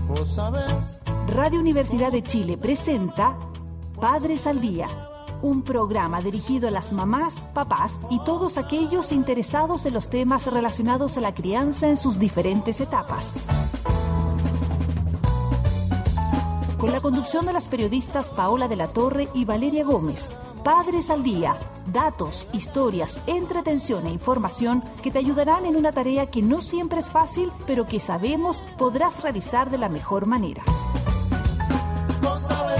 vos sabés. Radio Universidad de Chile presenta Padres al Día, un programa dirigido a las mamás, papás y todos aquellos interesados en los temas relacionados a la crianza en sus diferentes etapas. Con la conducción de las periodistas Paola de la Torre y Valeria Gómez. Padres al Día, datos, historias, entretención e información que te ayudarán en una tarea que no siempre es fácil, pero que sabemos podrás realizar de la mejor manera. Vos sabés,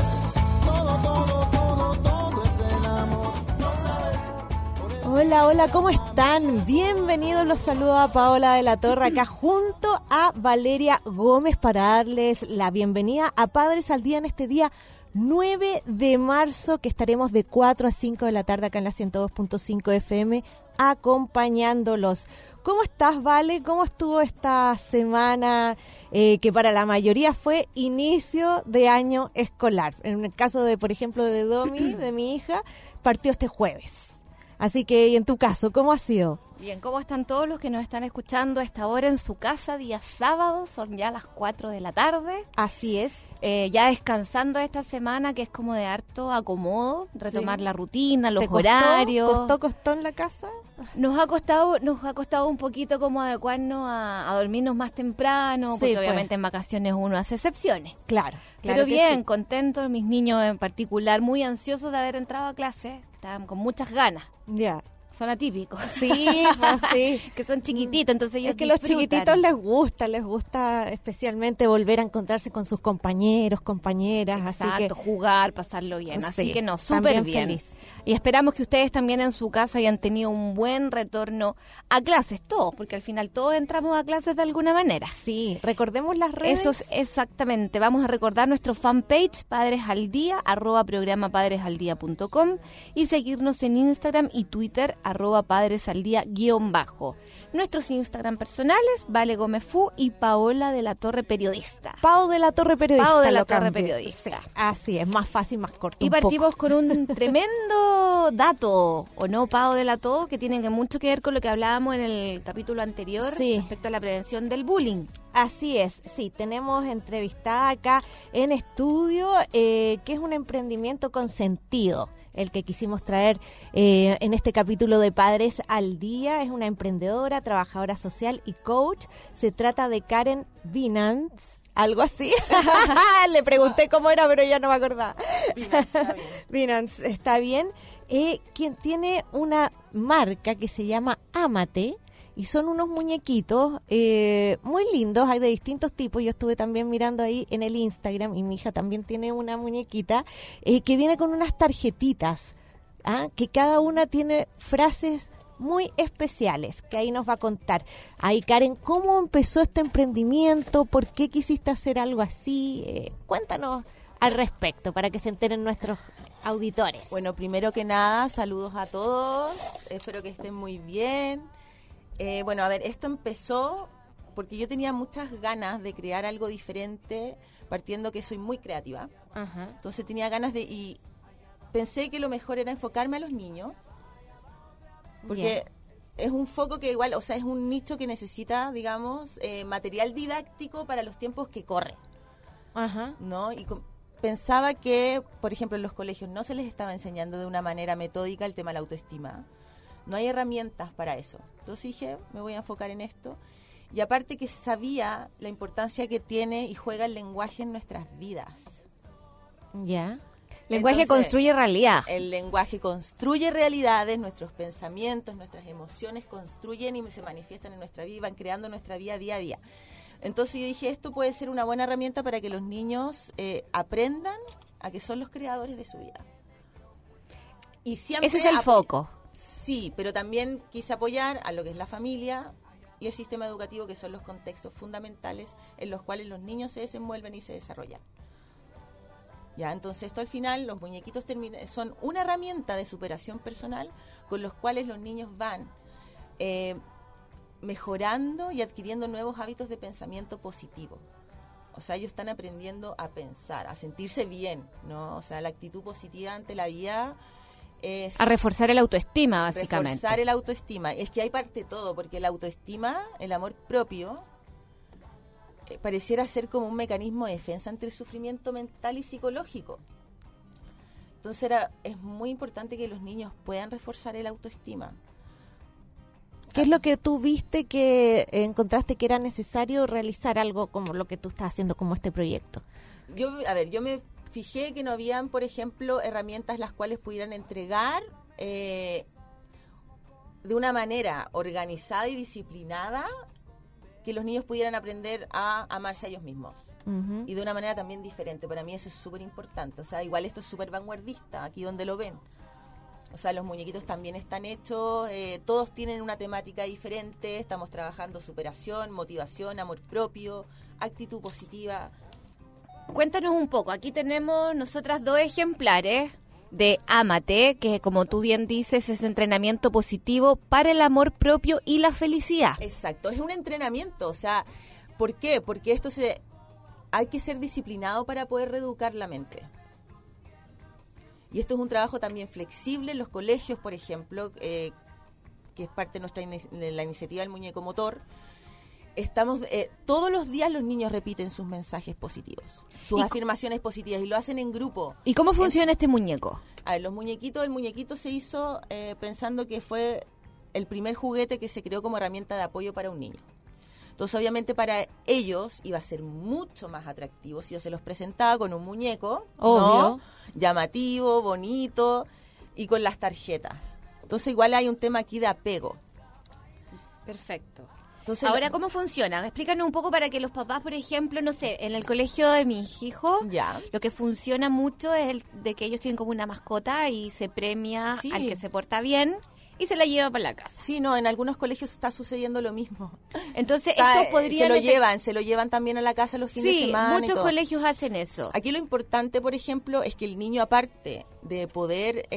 todo es el amor. Vos sabés. Hola, ¿cómo están? Bienvenidos, los saluda Paola de la Torre acá junto a Valeria Gómez para darles la bienvenida a Padres al Día en este día 9 de marzo, que estaremos de 4 a 5 de la tarde acá en la 102.5 FM acompañándolos. ¿Cómo estás, Vale? ¿Cómo estuvo esta semana que para la mayoría fue inicio de año escolar? En el caso de, por ejemplo, de Domi, de mi hija, partió este jueves. Así que, ¿y en tu caso, cómo ha sido? Bien, ¿cómo están todos los que nos están escuchando a esta hora en su casa, día sábado? Son ya las 4 de la tarde. Así es. Ya descansando esta semana, que es como de harto acomodo, retomar la rutina, los ¿Te horarios. ¿Costó en la casa? Nos ha costado un poquito como adecuarnos a dormirnos más temprano, porque Sí, obviamente en vacaciones uno hace excepciones. Claro. Pero que bien, sí. contentos, mis niños en particular, muy ansiosos de haber entrado a clase, estaban con muchas ganas. Ya. Son atípicos. Sí, pues sí. Que son chiquititos, entonces ellos Es que los disfrutan. chiquititos les gusta especialmente volver a encontrarse con sus compañeros, compañeras. Exacto, así que jugar, pasarlo bien. Así sí, que no, súper también bien. feliz. Y esperamos que ustedes también en su casa hayan tenido un buen retorno a clases, todos, porque al final todos entramos a clases de alguna manera. sí, recordemos las redes. Eso es exactamente. Vamos a recordar nuestro fanpage, Padres al Día, @programapadresaldía.com, y seguirnos en Instagram y Twitter, @padresaldía_. Nuestros Instagram personales, Vale Gómez Fu y Paola de la Torre Periodista. Pau de la Torre Periodista. Pau de la lo Torre cambié. Periodista. Sí, así es, más fácil, más corto. Y un poco. partimos con un tremendo dato, ¿o no, Pau de la Torre? Que tiene mucho que ver con lo que hablábamos en el capítulo anterior, Sí. respecto a la prevención del bullying. Así es, sí, tenemos entrevistada acá en estudio, que es un emprendimiento con sentido, el que quisimos traer en este capítulo de Padres al Día. Es una emprendedora, trabajadora social y coach. Se trata de Karen Binance, algo así. Le pregunté cómo era, pero ya no me acordaba. Binance, está bien. Quien tiene una marca que se llama Amate, y son unos muñequitos muy lindos, hay de distintos tipos. Yo estuve también mirando ahí en el Instagram y mi hija también tiene una muñequita que viene con unas tarjetitas, que cada una tiene frases muy especiales, que ahí nos va a contar. Ahí, Karen, ¿cómo empezó este emprendimiento? ¿Por qué quisiste hacer algo así? Cuéntanos al respecto para que se enteren nuestros auditores. Bueno, primero que nada, saludos a todos, espero que estén muy bien. Bueno, a ver, esto empezó porque yo tenía muchas ganas de crear algo diferente, partiendo que soy muy creativa. Ajá. Entonces tenía ganas y pensé que lo mejor era enfocarme a los niños, porque es un foco que igual, o sea, es un nicho que necesita, digamos, material didáctico para los tiempos que corren, Ajá. ¿no? Y pensaba que, por ejemplo, en los colegios no se les estaba enseñando de una manera metódica el tema de la autoestima. No hay herramientas para eso. Entonces dije, me voy a enfocar en esto. Y aparte que sabía la importancia que tiene y juega el lenguaje en nuestras vidas. Ya. Lenguaje Entonces, construye realidad. El lenguaje construye realidades, nuestros pensamientos, nuestras emociones construyen y se manifiestan en nuestra vida, van creando nuestra vida día a día. Entonces yo dije, esto puede ser una buena herramienta para que los niños aprendan a que son los creadores de su vida. Y siempre Ese es el foco. Sí, pero también quise apoyar a lo que es la familia y el sistema educativo, que son los contextos fundamentales en los cuales los niños se desenvuelven y se desarrollan. Ya, entonces esto al final, los muñequitos son una herramienta de superación personal con los cuales los niños van mejorando y adquiriendo nuevos hábitos de pensamiento positivo. O sea, ellos están aprendiendo a pensar, a sentirse bien, ¿no? O sea, la actitud positiva ante la vida es... A reforzar el autoestima, básicamente. Reforzar el autoestima. Es que hay parte de todo, porque la autoestima, el amor propio, pareciera ser como un mecanismo de defensa ante el sufrimiento mental y psicológico. Entonces es muy importante que los niños puedan reforzar el autoestima. ¿Qué es lo que tú viste que encontraste que era necesario realizar algo como lo que tú estás haciendo como este proyecto? Yo me fijé que no habían, por ejemplo, herramientas las cuales pudieran entregar de una manera organizada y disciplinada que los niños pudieran aprender a amarse a ellos mismos. Uh-huh. Y de una manera también diferente. Para mí eso es súper importante. O sea, igual esto es súper vanguardista, aquí donde lo ven. O sea, los muñequitos también están hechos, todos tienen una temática diferente, estamos trabajando superación, motivación, amor propio, actitud positiva. Cuéntanos un poco, aquí tenemos nosotras 2 ejemplares de Ámate, que como tú bien dices es entrenamiento positivo para el amor propio y la felicidad. Exacto, es un entrenamiento, o sea, ¿por qué? Porque hay que ser disciplinado para poder reeducar la mente. Y esto es un trabajo también flexible en los colegios, por ejemplo, que es parte de la iniciativa del muñeco motor. Todos los días los niños repiten sus mensajes positivos, sus afirmaciones positivas, y lo hacen en grupo. ¿Y cómo funciona este muñeco? A ver, el muñequito se hizo pensando que fue el primer juguete que se creó como herramienta de apoyo para un niño. Entonces, obviamente, para ellos iba a ser mucho más atractivo si yo se los presentaba con un muñeco, ¿no? Llamativo, bonito, y con las tarjetas. Entonces, igual hay un tema aquí de apego. Perfecto. Entonces, ahora, ¿cómo funciona? Explícanos un poco para que los papás, por ejemplo, no sé, en el colegio de mis hijos, ya. Lo que funciona mucho es de que ellos tienen como una mascota y se premia al que se porta bien y se la lleva para la casa. Sí, no, en algunos colegios está sucediendo lo mismo. Entonces, esto podría... Se lo llevan también a la casa los fines de semana. Sí, muchos colegios hacen eso. Aquí lo importante, por ejemplo, es que el niño, aparte de poder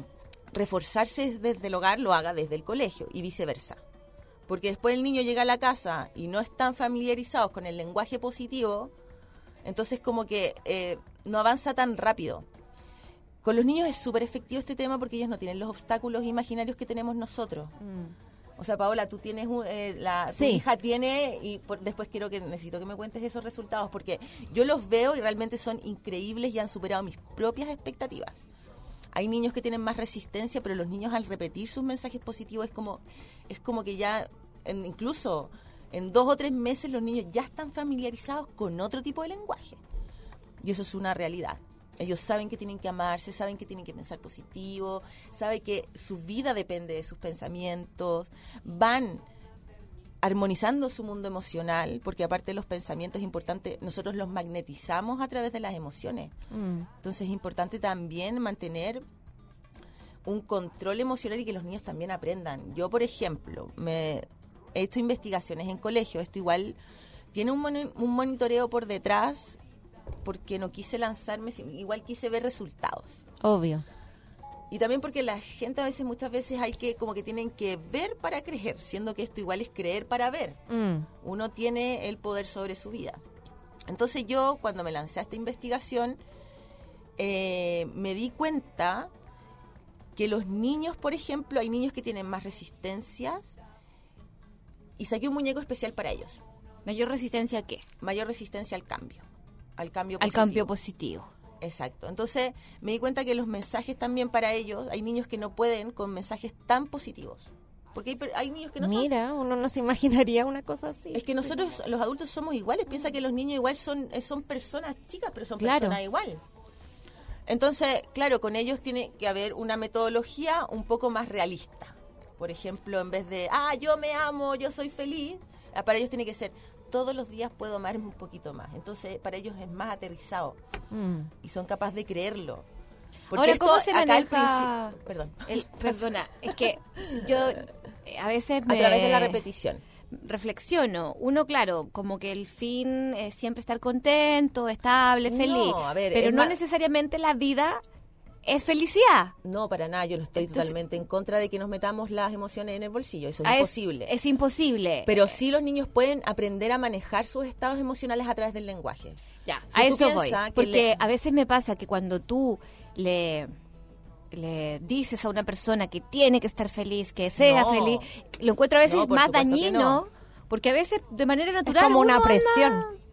reforzarse desde el hogar, lo haga desde el colegio y viceversa. Porque después el niño llega a la casa y no están familiarizados con el lenguaje positivo, entonces como que no avanza tan rápido. Con los niños es súper efectivo este tema porque ellos no tienen los obstáculos imaginarios que tenemos nosotros. O sea, Paola, tú tienes tu hija tiene, y después necesito que me cuentes esos resultados, porque yo los veo y realmente son increíbles y han superado mis propias expectativas. Hay niños que tienen más resistencia, pero los niños al repetir sus mensajes positivos es como que ya, incluso en 2 o 3 meses, los niños ya están familiarizados con otro tipo de lenguaje. Y eso es una realidad. Ellos saben que tienen que amarse, saben que tienen que pensar positivo, saben que su vida depende de sus pensamientos, van armonizando su mundo emocional, porque aparte de los pensamientos es importante, nosotros los magnetizamos a través de las emociones. Entonces es importante también mantener un control emocional y que los niños también aprendan. Yo, por ejemplo, he hecho investigaciones en colegio, esto igual tiene un monitoreo por detrás, porque no quise lanzarme, igual quise ver resultados. Obvio. Y también porque la gente muchas veces como que tienen que ver para creer, siendo que esto igual es creer para ver. Uno tiene el poder sobre su vida. Entonces yo, cuando me lancé a esta investigación, me di cuenta que los niños, por ejemplo, hay niños que tienen más resistencias, y saqué un muñeco especial para ellos. ¿Mayor resistencia a qué? Mayor resistencia al cambio. Al cambio positivo. Exacto. Entonces me di cuenta que los mensajes también para ellos, hay niños que no pueden con mensajes tan positivos. Porque hay niños que no son... Mira, uno no se imaginaría una cosa así. Es que nosotros, los adultos, somos iguales. Piensa que los niños igual son personas chicas, pero son personas igual. Entonces, claro, con ellos tiene que haber una metodología un poco más realista. Por ejemplo, en vez de, yo me amo, yo soy feliz, para ellos tiene que ser... todos los días puedo amarme un poquito más. Entonces, para ellos es más aterrizado. Y son capaces de creerlo. Porque ahora, ¿cómo se maneja? Perdona, es que yo a veces a través de la repetición. Reflexiono. Uno, claro, como que el fin es siempre estar contento, estable, feliz. No, a ver, pero no necesariamente la vida es felicidad. No, para nada. Yo no estoy totalmente en contra de que nos metamos las emociones en el bolsillo. Eso es imposible. Es imposible. Pero sí los niños pueden aprender a manejar sus estados emocionales a través del lenguaje. Ya, a eso voy. Porque a veces me pasa que cuando tú le dices a una persona que tiene que estar feliz, que sea feliz, lo encuentro a veces más dañino, porque a veces de manera natural es como una presión.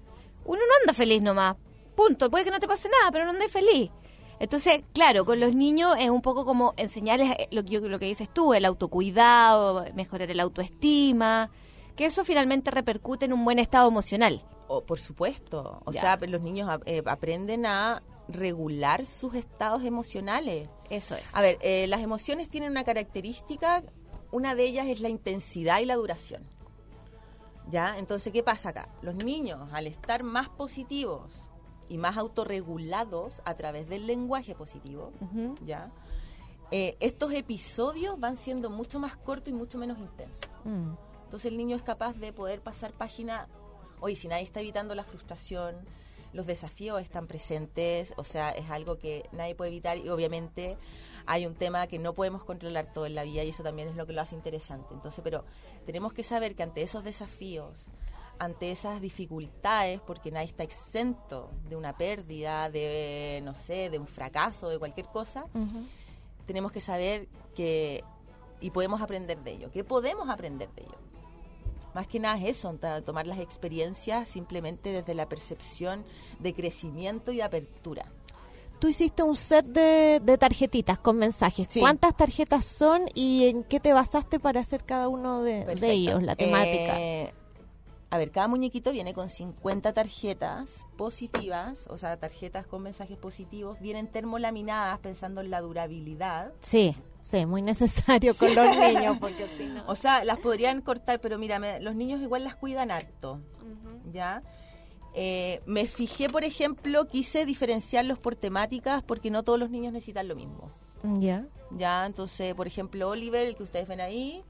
uno no anda feliz nomás. Punto. Puede que no te pase nada, pero no andes feliz. Entonces, claro, con los niños es un poco como enseñarles lo que dices tú, el autocuidado, mejorar el autoestima, que eso finalmente repercute en un buen estado emocional. Por supuesto. O Ya. sea, los niños aprenden a regular sus estados emocionales. Eso es. A ver, las emociones tienen una característica, una de ellas es la intensidad y la duración. ¿Ya? Entonces, ¿qué pasa acá? Los niños, al estar más positivos y más autorregulados a través del lenguaje positivo, Ujú. ¿ya? Estos episodios van siendo mucho más cortos y mucho menos intensos. Entonces el niño es capaz de poder pasar página. Oye, si nadie está evitando la frustración, los desafíos están presentes, o sea, es algo que nadie puede evitar y obviamente hay un tema que no podemos controlar todo en la vida y eso también es lo que lo hace interesante. Entonces, pero tenemos que saber que ante esos desafíos, ante esas dificultades, porque nadie está exento de una pérdida, de, no sé, de un fracaso, de cualquier cosa, tenemos que saber que, y podemos aprender de ello, que podemos aprender de ello. Más que nada es eso, tomar las experiencias simplemente desde la percepción de crecimiento y de apertura. Tú hiciste un set de tarjetitas con mensajes. Sí. ¿Cuántas tarjetas son y en qué te basaste para hacer cada uno de Perfecto. ellos, la temática? A ver, cada muñequito viene con 50 tarjetas positivas, o sea, tarjetas con mensajes positivos, vienen termolaminadas pensando en la durabilidad. Sí, muy necesario con los niños, porque si no... O sea, las podrían cortar, pero mira, los niños igual las cuidan harto, ¿ya? Me fijé, por ejemplo, quise diferenciarlos por temáticas porque no todos los niños necesitan lo mismo. Ya. Ya, entonces, por ejemplo, Oliver, el que ustedes ven ahí,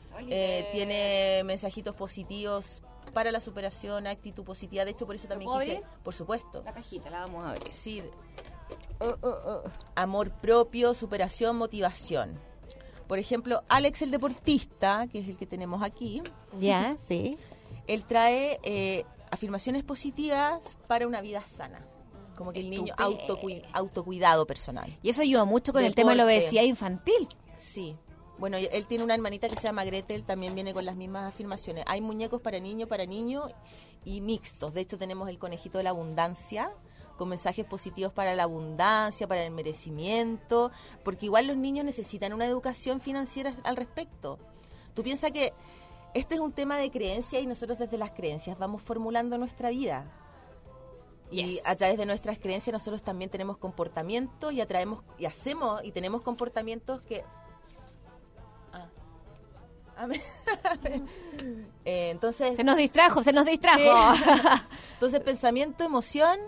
tiene mensajitos positivos para la superación, actitud positiva. De hecho, por eso también puedo quise, abrir? por supuesto. La cajita, la vamos a ver. Sí. Amor propio, superación, motivación. Por ejemplo, Alex el deportista, que es el que tenemos aquí, Ya, sí. él trae afirmaciones positivas para una vida sana. Como que el niño autocuidado personal. Y eso ayuda mucho con el tema de la Deporte. obesidad infantil. Sí. Bueno, él tiene una hermanita que se llama Gretel, también viene con las mismas afirmaciones. Hay muñecos para niño y mixtos. De hecho, tenemos el conejito de la abundancia, con mensajes positivos para la abundancia, para el merecimiento, porque igual los niños necesitan una educación financiera al respecto. Tú piensas que este es un tema de creencias y nosotros desde las creencias vamos formulando nuestra vida. Y Yes. a través de nuestras creencias nosotros también tenemos comportamientos y atraemos y hacemos y tenemos comportamientos que... entonces... Se nos distrajo. Sí. Entonces, pensamiento, emoción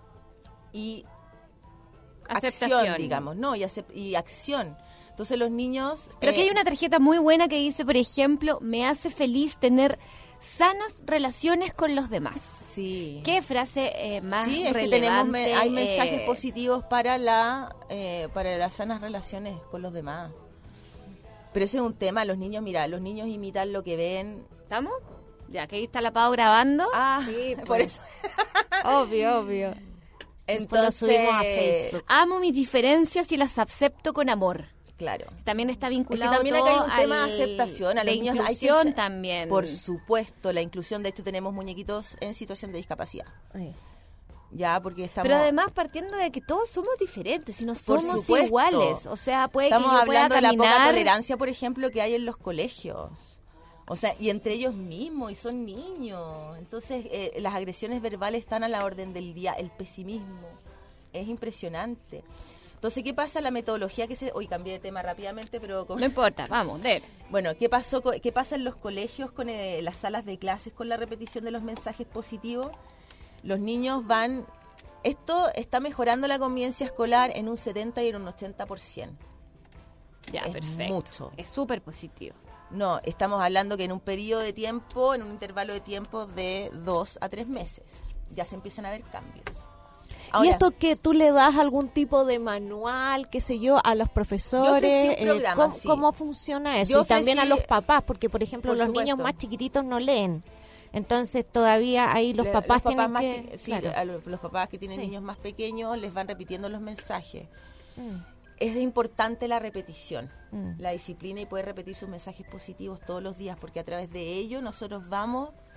y Aceptación. acción, digamos, ¿no? Y acción. Entonces, los niños... Pero aquí hay una tarjeta muy buena que dice, por ejemplo, me hace feliz tener sanas relaciones con los demás. Sí. ¿Qué frase más Sí, es que relevante? hay mensajes positivos para las sanas relaciones con los demás. Pero ese es un tema, los niños imitan lo que ven. ¿Estamos? Ya, que ahí está la Pau grabando. Sí, por pues. eso. Obvio. Después lo subimos a Facebook. Amo mis diferencias y las acepto con amor. Claro. También está Es que vinculado también todo acá hay un tema al- de aceptación. A los de niños hay que inclusión ser- también. Por supuesto, la inclusión. De hecho, tenemos muñequitos en situación de discapacidad. Ya, porque estamos... Pero además partiendo de que todos somos diferentes y no Por somos supuesto. iguales. O sea, puede Estamos que yo pueda hablando de la poca caminar... tolerancia, por ejemplo, que hay en los colegios. O sea, y entre ellos mismos, y son niños. Entonces, las agresiones verbales están a la orden del día. El pesimismo es impresionante. Entonces, ¿qué pasa? La metodología que se... Hoy cambié de tema rápidamente, pero... No importa, vamos, dale. Bueno, ¿qué pasa en los colegios con las salas de clases con la repetición de los mensajes positivos? Los niños van... Esto está mejorando la convivencia escolar en un 70 y en un 80%. Ya, Es perfecto. mucho. Es súper positivo. No, estamos hablando que en un periodo de tiempo, en un intervalo de tiempo de 2 a 3 meses, ya se empiezan a ver cambios. Ahora, ¿Y esto que tú le das algún tipo de manual, qué sé yo, a los profesores? Yo ofrecí un programa, sí. ¿Cómo funciona eso? Yo Y también a ofrecí- los papás, porque por ejemplo Por los supuesto. niños más chiquititos no leen. Entonces todavía ahí los papás tienen más que... sí, claro. a los papás que tienen Sí. niños más pequeños les van repitiendo los mensajes. Mm. Es importante la repetición, Mm. la disciplina y poder repetir sus mensajes positivos todos los días, porque a través de ello nosotros vamos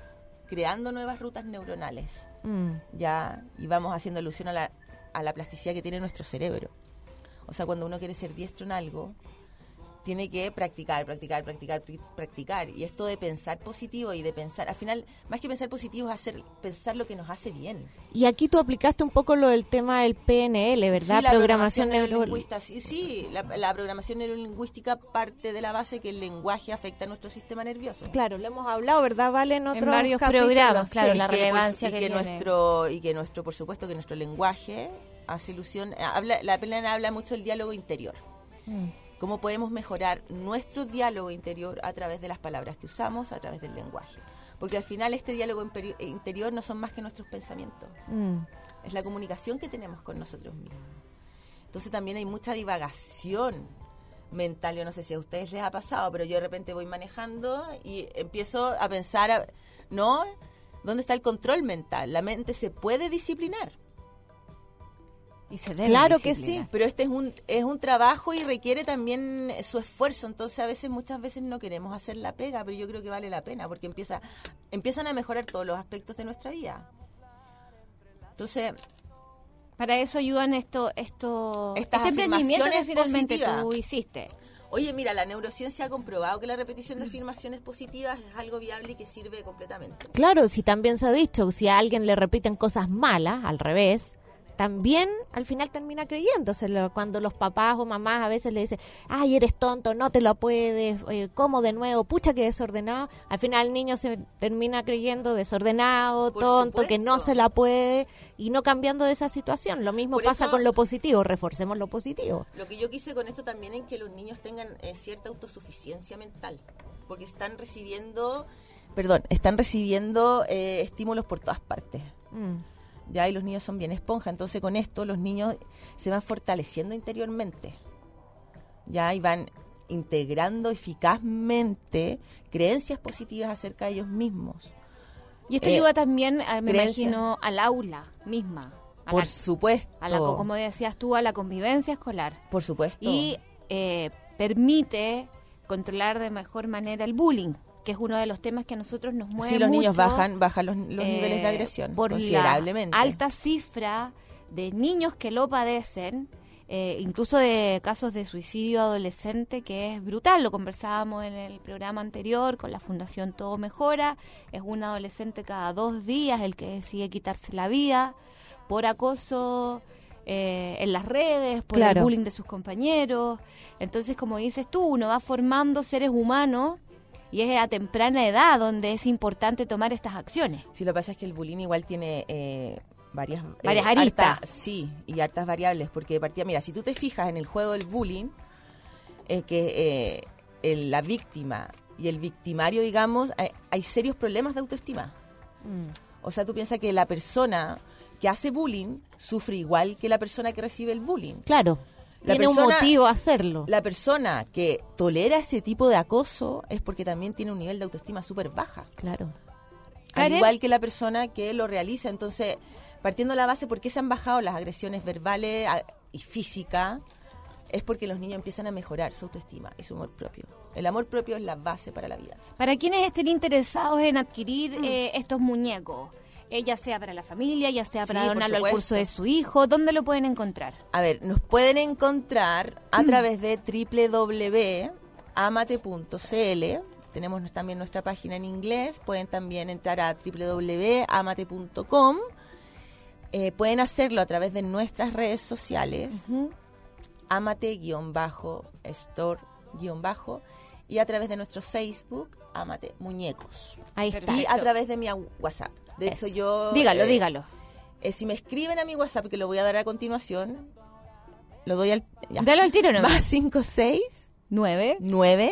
creando nuevas rutas neuronales, ya, y vamos haciendo alusión a la plasticidad que tiene nuestro cerebro. O sea, cuando uno quiere ser diestro en algo, tiene que practicar. Y esto de pensar positivo y de pensar, al final, más que pensar positivo, es pensar lo que nos hace bien. Y aquí tú aplicaste un poco lo del tema del PNL, ¿verdad? Sí, la programación neurolingüística. Sí, la programación neurolingüística parte de la base que el lenguaje afecta a nuestro sistema nervioso. Claro, lo hemos hablado, ¿verdad? Vale, en otros varios capítulos. programas, claro, Sí, la relevancia que tiene. Por supuesto, que nuestro lenguaje hace ilusión, la PNL habla mucho del diálogo interior. Cómo podemos mejorar nuestro diálogo interior a través de las palabras que usamos, a través del lenguaje. Porque al final este diálogo interior no son más que nuestros pensamientos. Es la comunicación que tenemos con nosotros mismos. Entonces también hay mucha divagación mental. Yo no sé si a ustedes les ha pasado, pero yo de repente voy manejando y empiezo a pensar, ¿no? ¿Dónde está el control mental? La mente se puede disciplinar. Y se debe Claro que disciplinar. sí. Pero es un trabajo y requiere también su esfuerzo. Entonces muchas veces no queremos hacer la pega, pero yo creo que vale la pena porque empiezan a mejorar todos los aspectos de nuestra vida. Entonces, Para eso ayudan este emprendimiento que afirmaciones finalmente positivas. tú hiciste. oye, mira, la neurociencia ha comprobado que la repetición de afirmaciones positivas es algo viable y que sirve completamente. Claro, si también se ha dicho, si a alguien le repiten cosas malas, al revés, también al final termina creyéndoselo. Cuando los papás o mamás a veces le dicen, ay, eres tonto, no te lo puedes, ¿cómo de nuevo? Pucha, que desordenado. Al final el niño se termina creyendo desordenado, Por tonto, supuesto. que no se la puede y no cambiando de esa situación. Lo mismo Por pasa eso- con lo positivo, reforcemos lo positivo. Lo que yo quise con esto también es que los niños tengan cierta autosuficiencia mental, porque están recibiendo estímulos por todas partes. Ya, y los niños son bien esponja, entonces con esto los niños se van fortaleciendo interiormente. Ya, y van integrando eficazmente creencias positivas acerca de ellos mismos. Y esto ayuda también, me creencia. imagino, al aula misma. Por supuesto. Como decías tú, a la convivencia escolar. Por supuesto. Y permite controlar de mejor manera el bullying, que es uno de los temas que a nosotros nos mueve sí, los niños mucho, bajan los niveles de agresión por considerablemente. la alta cifra de niños que lo padecen, incluso de casos de suicidio adolescente, que es brutal. Lo conversábamos en el programa anterior con la Fundación Todo Mejora. Es un adolescente cada 2 días el que decide quitarse la vida por acoso en las redes, por Claro. el bullying de sus compañeros. Entonces, como dices tú, uno va formando seres humanos y es a temprana edad donde es importante tomar estas acciones. Sí, lo que pasa es que el bullying igual tiene varias aristas. Sí, y hartas variables, porque de partida, mira, si tú te fijas en el juego del bullying, la víctima y el victimario, digamos, hay serios problemas de autoestima. O sea, tú piensas que la persona que hace bullying sufre igual que la persona que recibe el bullying. Claro, La tiene un persona- motivo a hacerlo. La persona que tolera ese tipo de acoso es porque también tiene un nivel de autoestima súper baja. Claro. Al Karen. igual que la persona que lo realiza. Entonces, partiendo de la base, ¿por qué se han bajado las agresiones verbales y físicas? Es porque los niños empiezan a mejorar su autoestima y su amor propio. El amor propio es la base para la vida. Para quienes estén interesados en adquirir estos muñecos, ya sea para la familia, ya sea para Sí, por donarlo al supuesto. curso de su hijo, ¿dónde lo pueden encontrar? A ver, nos pueden encontrar a través de www.amate.cl. Tenemos también nuestra página en inglés. Pueden también entrar a www.amate.com. Pueden hacerlo a través de nuestras redes sociales. Amate-store- y a través de nuestro Facebook, Amate Muñecos. Ahí está. Perfecto. Y a través de mi WhatsApp. De hecho, yo... Dígalo. Si me escriben a mi WhatsApp, que lo voy a dar a continuación, lo doy al... ya. Dalo al tiro, ¿no? Más 56 9. 9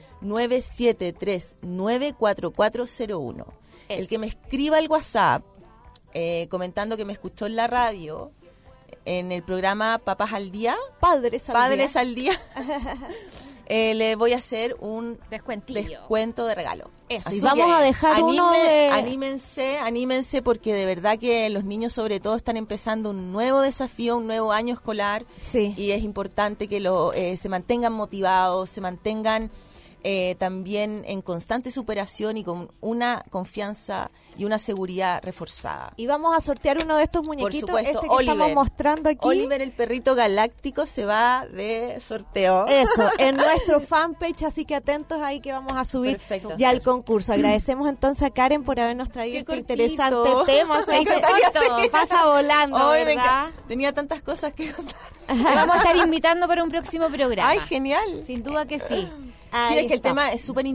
9739 4401. El Eso. que me escriba al WhatsApp comentando que me escuchó en la radio en el programa Papás al Día, Padres al Día, le voy a hacer un Descuentillo. descuento de regalo. Eso, Así y vamos que a dejar uno de... anímense porque de verdad que los niños sobre todo están empezando un nuevo desafío, un nuevo año escolar. Sí. Y es importante que se mantengan motivados, se mantengan también en constante superación y con una confianza y una seguridad reforzada. Y vamos a sortear uno de estos muñequitos, supuesto, este que estamos mostrando aquí. Oliver, el perrito galáctico, se va de sorteo. Eso, en nuestro fanpage, así que atentos ahí que vamos a subir Perfecto. ya el concurso. Agradecemos entonces a Karen por habernos traído Qué este cortito. interesante tema. Se hizo corto. Pasa volando, Ay, ¿verdad? tenía tantas cosas que contar. Te vamos a estar invitando para un próximo programa. Ay, genial. Sin duda que sí. Ahí Sí, es que el está. tema es súper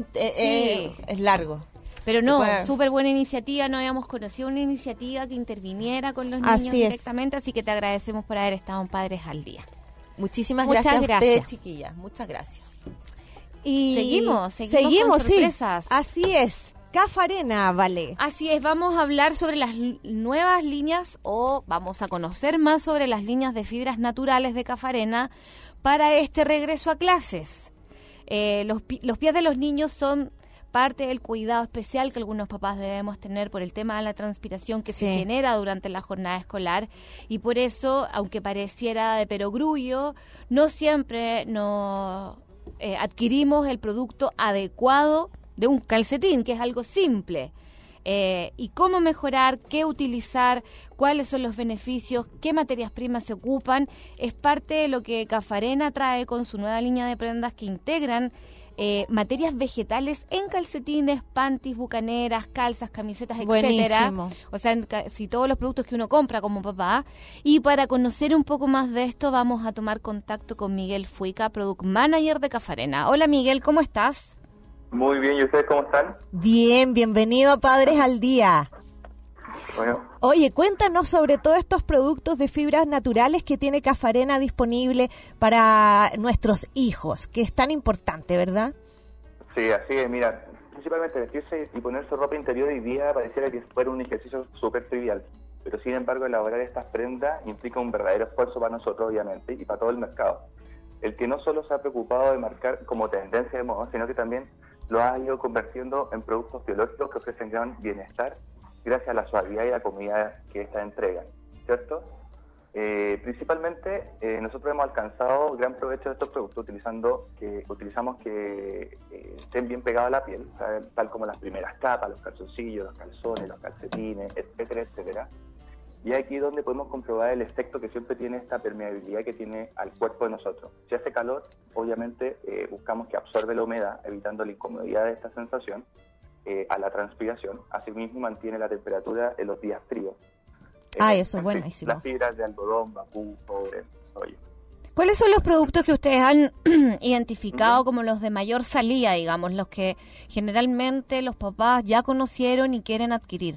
es largo. Pero Se no, puede. súper buena iniciativa. No habíamos conocido una iniciativa que interviniera con los Así niños es. directamente, así que te agradecemos por haber estado en Padres al Día. Muchísimas Muchas gracias a gracias. ustedes, chiquillas. Muchas gracias. Y Seguimos con sí. sorpresas. Así es. Cafarena, vale. Así es, vamos a hablar sobre las nuevas líneas o vamos a conocer más sobre las líneas de fibras naturales de Cafarena para este regreso a clases. Los pies de los niños son parte del cuidado especial que algunos papás debemos tener por el tema de la transpiración que se Sí. genera durante la jornada escolar y por eso, aunque pareciera de perogrullo, no siempre nos adquirimos el producto adecuado de un calcetín, que es algo simple. Y cómo mejorar, qué utilizar, cuáles son los beneficios, qué materias primas se ocupan, es parte de lo que Cafarena trae con su nueva línea de prendas que integran materias vegetales en calcetines, panties, bucaneras, calzas, camisetas, etcétera. Buenísimo. O sea, en casi todos los productos que uno compra como papá. Y para conocer un poco más de esto, vamos a tomar contacto con Miguel Fuica, Product Manager de Cafarena. Hola Miguel, ¿cómo estás? Muy bien, ¿y ustedes cómo están? Bien, bienvenido a Padres al Día. Bueno, Oye, cuéntanos sobre todos estos productos de fibras naturales que tiene Cafarena disponible para nuestros hijos, que es tan importante, ¿verdad? sí, así es, mira, principalmente vestirse y ponerse ropa interior hoy día pareciera que fuera un ejercicio súper trivial, pero sin embargo elaborar estas prendas implica un verdadero esfuerzo para nosotros, obviamente, y para todo el mercado. El que no solo se ha preocupado de marcar como tendencia de moda, sino que también lo ha ido convirtiendo en productos biológicos que ofrecen gran bienestar gracias a la suavidad y la comodidad que estas entregan, ¿cierto? Principalmente nosotros hemos alcanzado gran provecho de estos productos utilizamos que estén bien pegados a la piel, tal como las primeras capas, los calzoncillos, los calzones, los calcetines, etcétera, etcétera. Y aquí es donde podemos comprobar el efecto que siempre tiene esta permeabilidad que tiene al cuerpo de nosotros. Si hace calor, obviamente buscamos que absorbe la humedad, evitando la incomodidad de esta sensación a la transpiración. Asimismo, mantiene la temperatura en los días fríos. Eso es buenísimo. Las fibras de algodón, bambú, cobre, soya. ¿Cuáles son los productos que ustedes han identificado como los de mayor salida, digamos, los que generalmente los papás ya conocieron y quieren adquirir?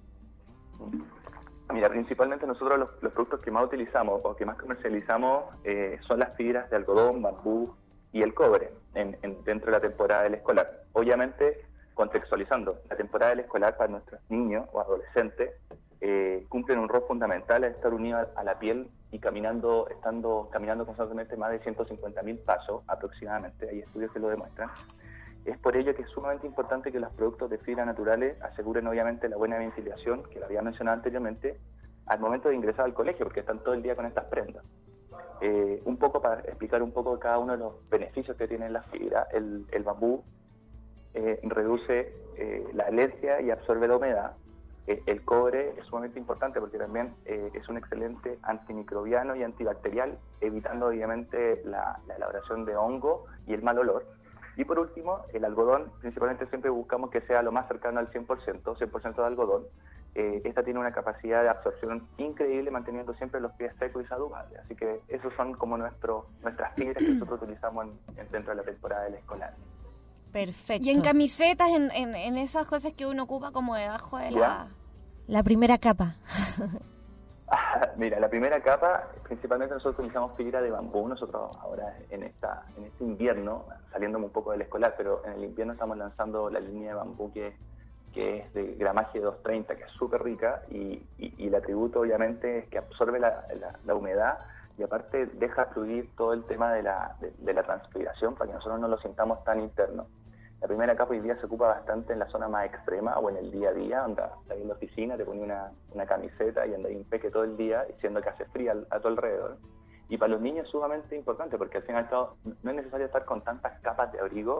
Mira, principalmente nosotros los productos que más utilizamos o que más comercializamos son las fibras de algodón, bambú y el cobre dentro de la temporada del escolar. Obviamente, contextualizando, la temporada del escolar para nuestros niños o adolescentes cumplen un rol fundamental al estar unidos a la piel y caminando constantemente más de 150.000 pasos aproximadamente, hay estudios que lo demuestran. Es por ello que es sumamente importante que los productos de fibras naturales aseguren obviamente la buena ventilación, que lo había mencionado anteriormente, al momento de ingresar al colegio, porque están todo el día con estas prendas. Un poco para explicar un poco cada uno de los beneficios que tienen las fibras, el bambú reduce la alergia y absorbe la humedad. El cobre es sumamente importante porque también es un excelente antimicrobiano y antibacterial, evitando obviamente la elaboración de hongo y el mal olor. Y por último, el algodón, principalmente siempre buscamos que sea lo más cercano al 100% de algodón. Esta tiene una capacidad de absorción increíble, manteniendo siempre los pies secos y saludables. Así que esos son como nuestras fibras que nosotros utilizamos dentro de la temporada del escolar. Perfecto. Y en camisetas, en esas cosas que uno ocupa como debajo de La primera capa. Mira, la primera capa, principalmente nosotros utilizamos fibra de bambú. Nosotros ahora en este invierno, saliéndome un poco del escolar, pero en el invierno estamos lanzando la línea de bambú que es de gramaje 230, que es súper rica y el atributo obviamente es que absorbe la humedad y aparte deja fluir todo el tema de la transpiración para que nosotros no lo sintamos tan interno. La primera capa hoy día se ocupa bastante en la zona más extrema o en el día a día, donde estás en la oficina, te pones una camiseta y andas impeque todo el día, siendo que hace frío a tu alrededor. Y para los niños es sumamente importante porque al fin y al cabo no es necesario estar con tantas capas de abrigo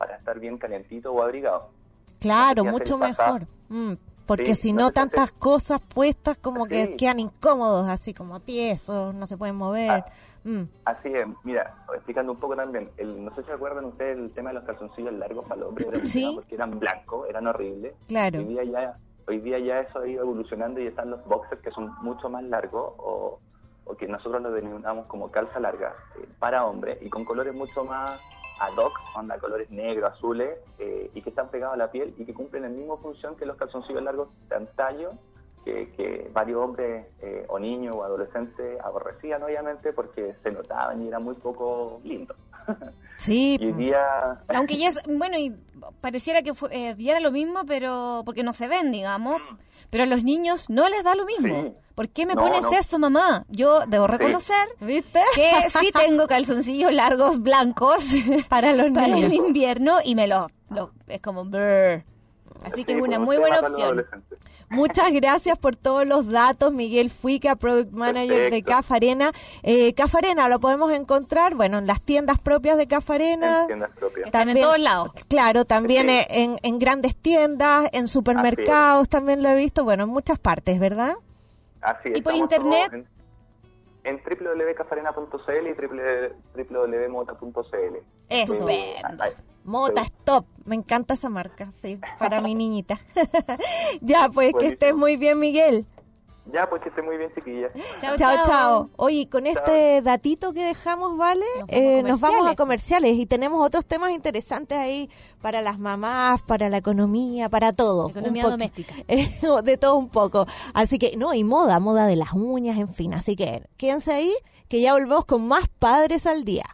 para estar bien calentito o abrigado. Claro, Ya se mucho les pasa. mejor. Porque Sí, si no no, se te hace- tantas cosas puestas como que Sí. quedan incómodos, así como tiesos, no se pueden mover. Así es, mira, explicando un poco también, no sé si recuerdan ustedes el tema de los calzoncillos largos para los hombres, era un Sí. tema porque eran blancos, eran horribles. Claro. Hoy día ya eso ha ido evolucionando y están los boxers que son mucho más largos o que nosotros los denominamos como calza larga para hombres y con colores mucho más ad hoc, onda colores negros, azules y que están pegados a la piel y que cumplen la misma función que los calzoncillos largos de antaño que varios hombres o niños o adolescentes aborrecían obviamente porque se notaban y era muy poco lindo. Sí, Y hoy día Aunque ya es, bueno, y pareciera que diera lo mismo, pero porque no se ven, digamos. Pero a los niños no les da lo mismo. Sí. ¿Por qué me No, pones no. eso, mamá? Yo debo reconocer ¿viste? que sí tengo calzoncillos largos blancos Para los para niños. el invierno y me es como brr. Así que sí, es una pues, muy tema buena para los opción. adolescentes. Muchas gracias por todos los datos, Miguel Fuica, Product Manager de Perfecto. Cafarena. Cafarena lo podemos encontrar, bueno, en las tiendas propias de Cafarena. En tiendas propias. Están en todos lados. Claro, también Sí. en grandes tiendas, en supermercados, también lo he visto, bueno, en muchas partes, ¿verdad? Así es, ¿Y por estamos internet? todos en www.cafarena.cl y www.mota.cl. Eso. Estupendo. Mota Sí. Stop, me encanta esa marca, sí, para mi niñita. Ya, pues que Buenísimo. estés muy bien, Miguel. Ya, pues que esté muy bien, chiquillas. Chao, Chao, chao. Oye, con este datito que dejamos, ¿vale? Nos vamos a comerciales y tenemos otros temas interesantes ahí para las mamás, para la economía, para todo. Economía Un doméstica. De todo un poco. Así que, no, y moda de las uñas, en fin. Así que quédense ahí, que ya volvemos con más Padres al Día.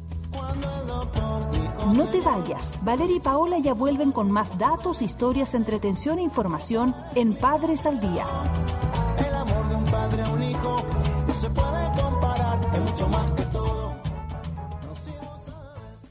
No te vayas. Valeria y Paola ya vuelven con más datos, historias, entretención e información en Padres al Día. El amor de un padre a un hijo no se puede comparar, es mucho más que todo. No, si no sabes.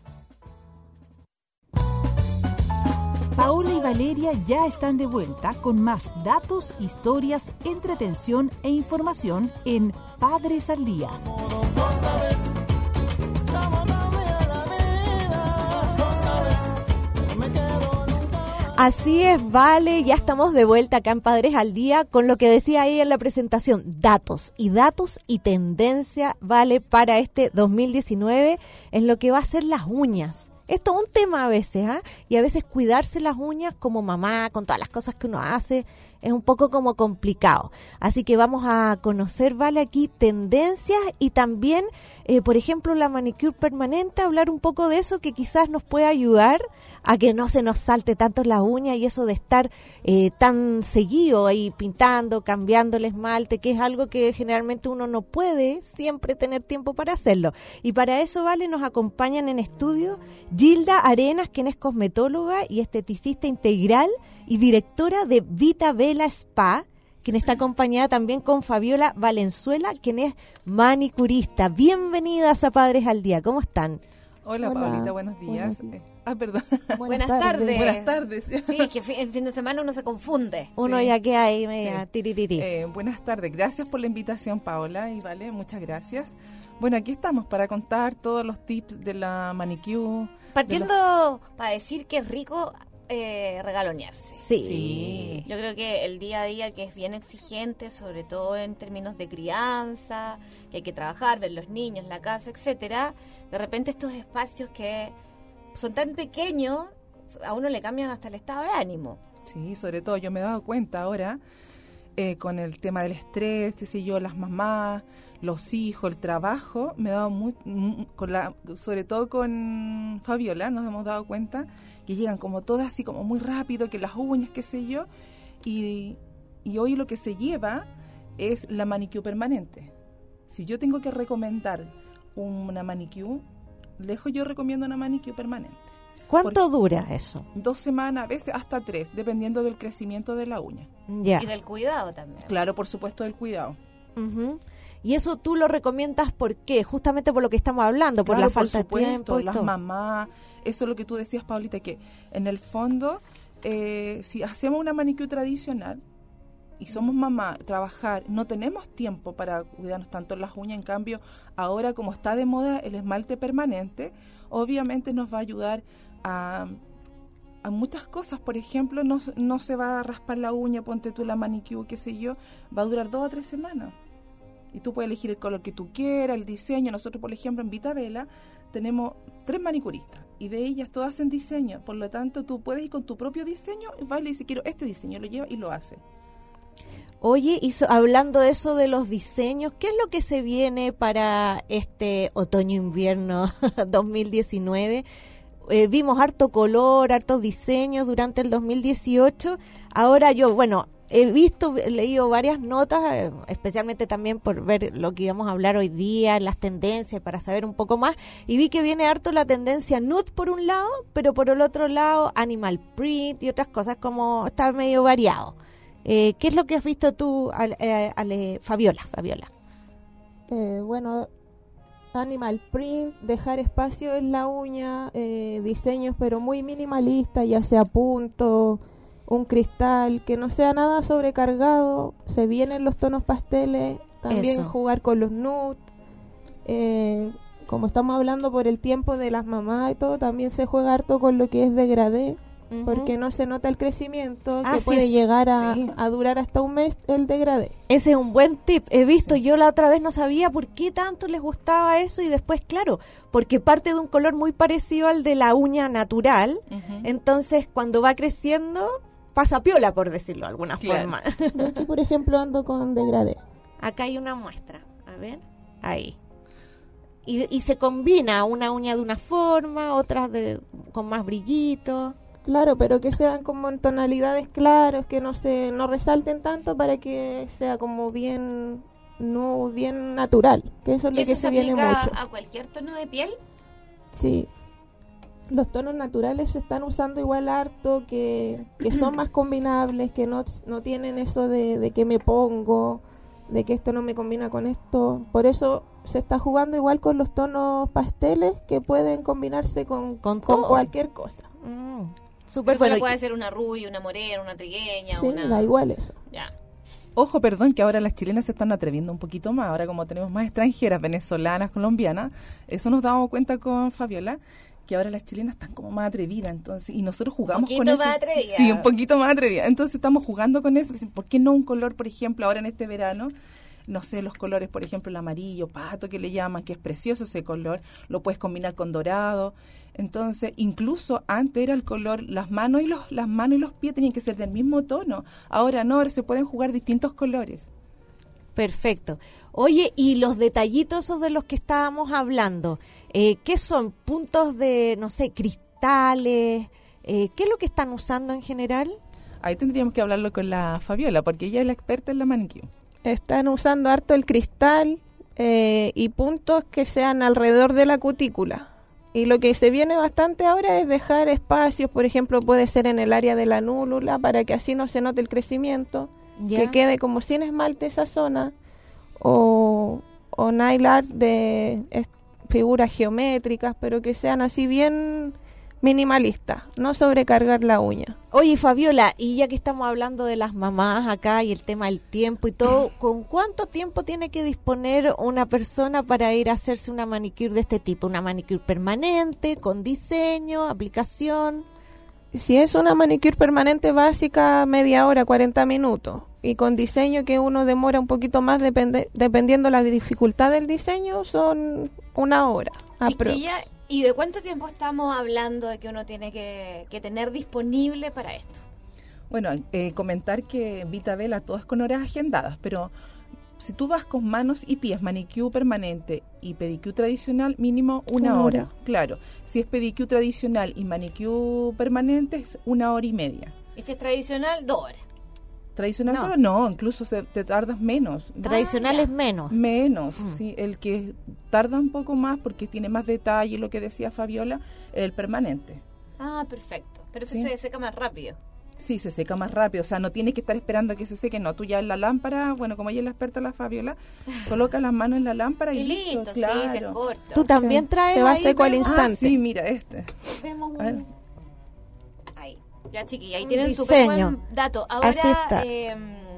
Paola y Valeria ya están de vuelta con más datos, historias, entretención e información en Padres al Día. No sabes cómo cambia la vida. No sabes, me quedo nunca. Así es, vale, ya estamos de vuelta acá en Padres al Día con lo que decía ahí en la presentación, datos y tendencia, vale, para este 2019 en lo que va a ser las uñas. Esto es un tema a veces, ¿ah? Y a veces cuidarse las uñas como mamá, con todas las cosas que uno hace, es un poco como complicado. Así que vamos a conocer, vale, aquí tendencias y también, por ejemplo, la manicure permanente, hablar un poco de eso que quizás nos puede ayudar a que no se nos salte tanto la uña y eso de estar tan seguido ahí pintando, cambiando el esmalte, que es algo que generalmente uno no puede siempre tener tiempo para hacerlo. Y para eso, vale, nos acompañan en estudio Gilda Arenas, quien es cosmetóloga y esteticista integral y directora de Vita Vela Spa, quien está acompañada también con Fabiola Valenzuela, quien es manicurista. Bienvenidas a Padres al Día, ¿cómo están? Hola, Paulita, buenos días. Perdón. Buenas tardes. Buenas tardes. Sí, es que el fin de semana uno se confunde. Uno Sí. ya queda ahí media Sí. tiritiri. Buenas tardes. Gracias por la invitación, Paola y Vale. Muchas gracias. Bueno, aquí estamos para contar todos los tips de la manicure. Partiendo para decir que es rico regalonearse. Sí. Yo creo que el día a día que es bien exigente, sobre todo en términos de crianza, que hay que trabajar, ver los niños, la casa, etcétera, de repente estos espacios que son tan pequeños, a uno le cambian hasta el estado de ánimo. Sí, sobre todo yo me he dado cuenta ahora con el tema del estrés, qué sé yo, las mamás, los hijos, el trabajo, me he dado sobre todo con Fabiola, nos hemos dado cuenta que llegan como todas así como muy rápido, que las uñas, qué sé yo, y hoy lo que se lleva es la manicure permanente. Si yo tengo que recomendar una manicure, lejos yo recomiendo una manicure permanente. ¿Cuánto dura eso? 2 semanas, a veces hasta 3, dependiendo del crecimiento de la uña. Ya. Y del cuidado también. Claro, por supuesto, del cuidado. Ujú. Y eso tú lo recomiendas, ¿por qué? Justamente por lo que estamos hablando, por Claro, la falta de tiempo y las todo. mamás, eso es lo que tú decías, Paulita, que en el fondo, si hacemos una manicure tradicional y somos mamá, trabajar, no tenemos tiempo para cuidarnos tanto las uñas. En cambio, ahora como está de moda el esmalte permanente, obviamente nos va a ayudar a muchas cosas. Por ejemplo, no se va a raspar la uña, ponte tú la manicure, qué sé yo, va a durar 2 o 3 semanas. Y tú puedes elegir el color que tú quieras, el diseño. Nosotros, por ejemplo, en Vitavela tenemos 3 manicuristas y de ellas todas hacen diseño. Por lo tanto, tú puedes ir con tu propio diseño y vas y le dices, quiero este diseño, lo lleva y lo hace. Oye, hablando de eso de los diseños, ¿qué es lo que se viene para este otoño-invierno 2019? Vimos harto color, hartos diseños durante el 2018. Ahora yo, he leído varias notas, especialmente también por ver lo que íbamos a hablar hoy día, las tendencias, para saber un poco más, y vi que viene harto la tendencia nude por un lado, pero por el otro lado animal print y otras cosas, como está medio variado. ¿Qué es lo que has visto tú, Fabiola? Animal print, dejar espacio en la uña, diseños pero muy minimalistas, ya sea punto, un cristal, que no sea nada sobrecargado. Se vienen los tonos pasteles, también Eso. jugar con los nudes. Como estamos hablando por el tiempo de las mamás y todo, también se juega harto con lo que es degradé, porque no se nota el crecimiento, que puede llegar a durar hasta un mes el degradé. Ese es un buen tip. He visto, yo la otra vez no sabía por qué tanto les gustaba eso, y después, claro, porque parte de un color muy parecido al de la uña natural, entonces cuando va creciendo pasa piola, por decirlo de alguna forma. Yo aquí, por ejemplo, ando con degradé. Acá hay una muestra, a ver, ahí. Y se combina una uña de una forma, otras con más brillito. Claro, pero que sean como en tonalidades claras, que no resalten tanto, para que sea como bien natural, que eso es lo que se viene mucho. ¿Eso se aplica a cualquier tono de piel? Sí. Los tonos naturales se están usando igual harto, que son más combinables, que no tienen eso de que me pongo, de que esto no me combina con esto. Por eso se está jugando igual con los tonos pasteles, que pueden combinarse con cualquier cosa. Súper bueno. bueno. Puede ser una rubia, una morena, una trigueña. Sí, da igual eso. Ya. Ojo, perdón, que ahora las chilenas se están atreviendo un poquito más. Ahora, como tenemos más extranjeras, venezolanas, colombianas, eso nos damos cuenta con Fabiola, que ahora las chilenas están como más atrevidas, entonces, y nosotros jugamos con eso. Un poquito más atrevida. Sí, un poquito más atrevida. Entonces estamos jugando con eso. ¿Por qué no un color, por ejemplo, ahora en este verano? No sé, los colores, por ejemplo, el amarillo, pato, que le llaman, que es precioso ese color, lo puedes combinar con dorado. Entonces, incluso antes era el color, las manos y los pies tenían que ser del mismo tono. Ahora no, ahora se pueden jugar distintos colores. Perfecto. Oye, y los detallitos esos de los que estábamos hablando, ¿qué son? ¿Puntos de, no sé, cristales? ¿Qué es lo que están usando en general? Ahí tendríamos que hablarlo con la Fabiola, porque ella es la experta en la manicure. Están usando harto el cristal y puntos que sean alrededor de la cutícula. Y lo que se viene bastante ahora es dejar espacios, por ejemplo, puede ser en el área de la núlula, para que así no se note el crecimiento, que quede como sin esmalte esa zona, o nail art de figuras geométricas, pero que sean así bien minimalistas, no sobrecargar la uña. Oye, Fabiola, y ya que estamos hablando de las mamás acá y el tema del tiempo y todo, ¿con cuánto tiempo tiene que disponer una persona para ir a hacerse una manicure de este tipo? ¿Una manicure permanente, con diseño, aplicación? Si es una manicure permanente básica, media hora, 40 minutos. Y con diseño, que uno demora un poquito más, dependiendo la dificultad del diseño, son 1 hora. Chiquilla, ¿y de cuánto tiempo estamos hablando de que uno tiene que tener disponible para esto? Bueno, comentar que en Vitavela todo es con horas agendadas, pero si tú vas con manos y pies, manicure permanente y pedicure tradicional, mínimo 1 hora. Claro, si es pedicure tradicional y manicure permanente, es 1 hora y media. ¿Y si es tradicional, 2 horas? Tradicional solo no, incluso te tardas menos. Tradicional es menos. Menos, sí. El que tarda un poco más porque tiene más detalle, lo que decía Fabiola, el permanente. Ah, perfecto. Pero ¿Sí? Se seca más rápido. Sí, se seca más rápido, o sea, no tienes que estar esperando a que se seque, no, tú ya en la lámpara, bueno, como ella es la experta, la Fabiola, coloca las manos en la lámpara y listo, claro. Sí, se corta. Tú también traes se va ahí, seco al instante. Sí, mira, Vemos Ahí. Ya, chiquilla, ahí tienen súper buen dato. Ahora, Así está.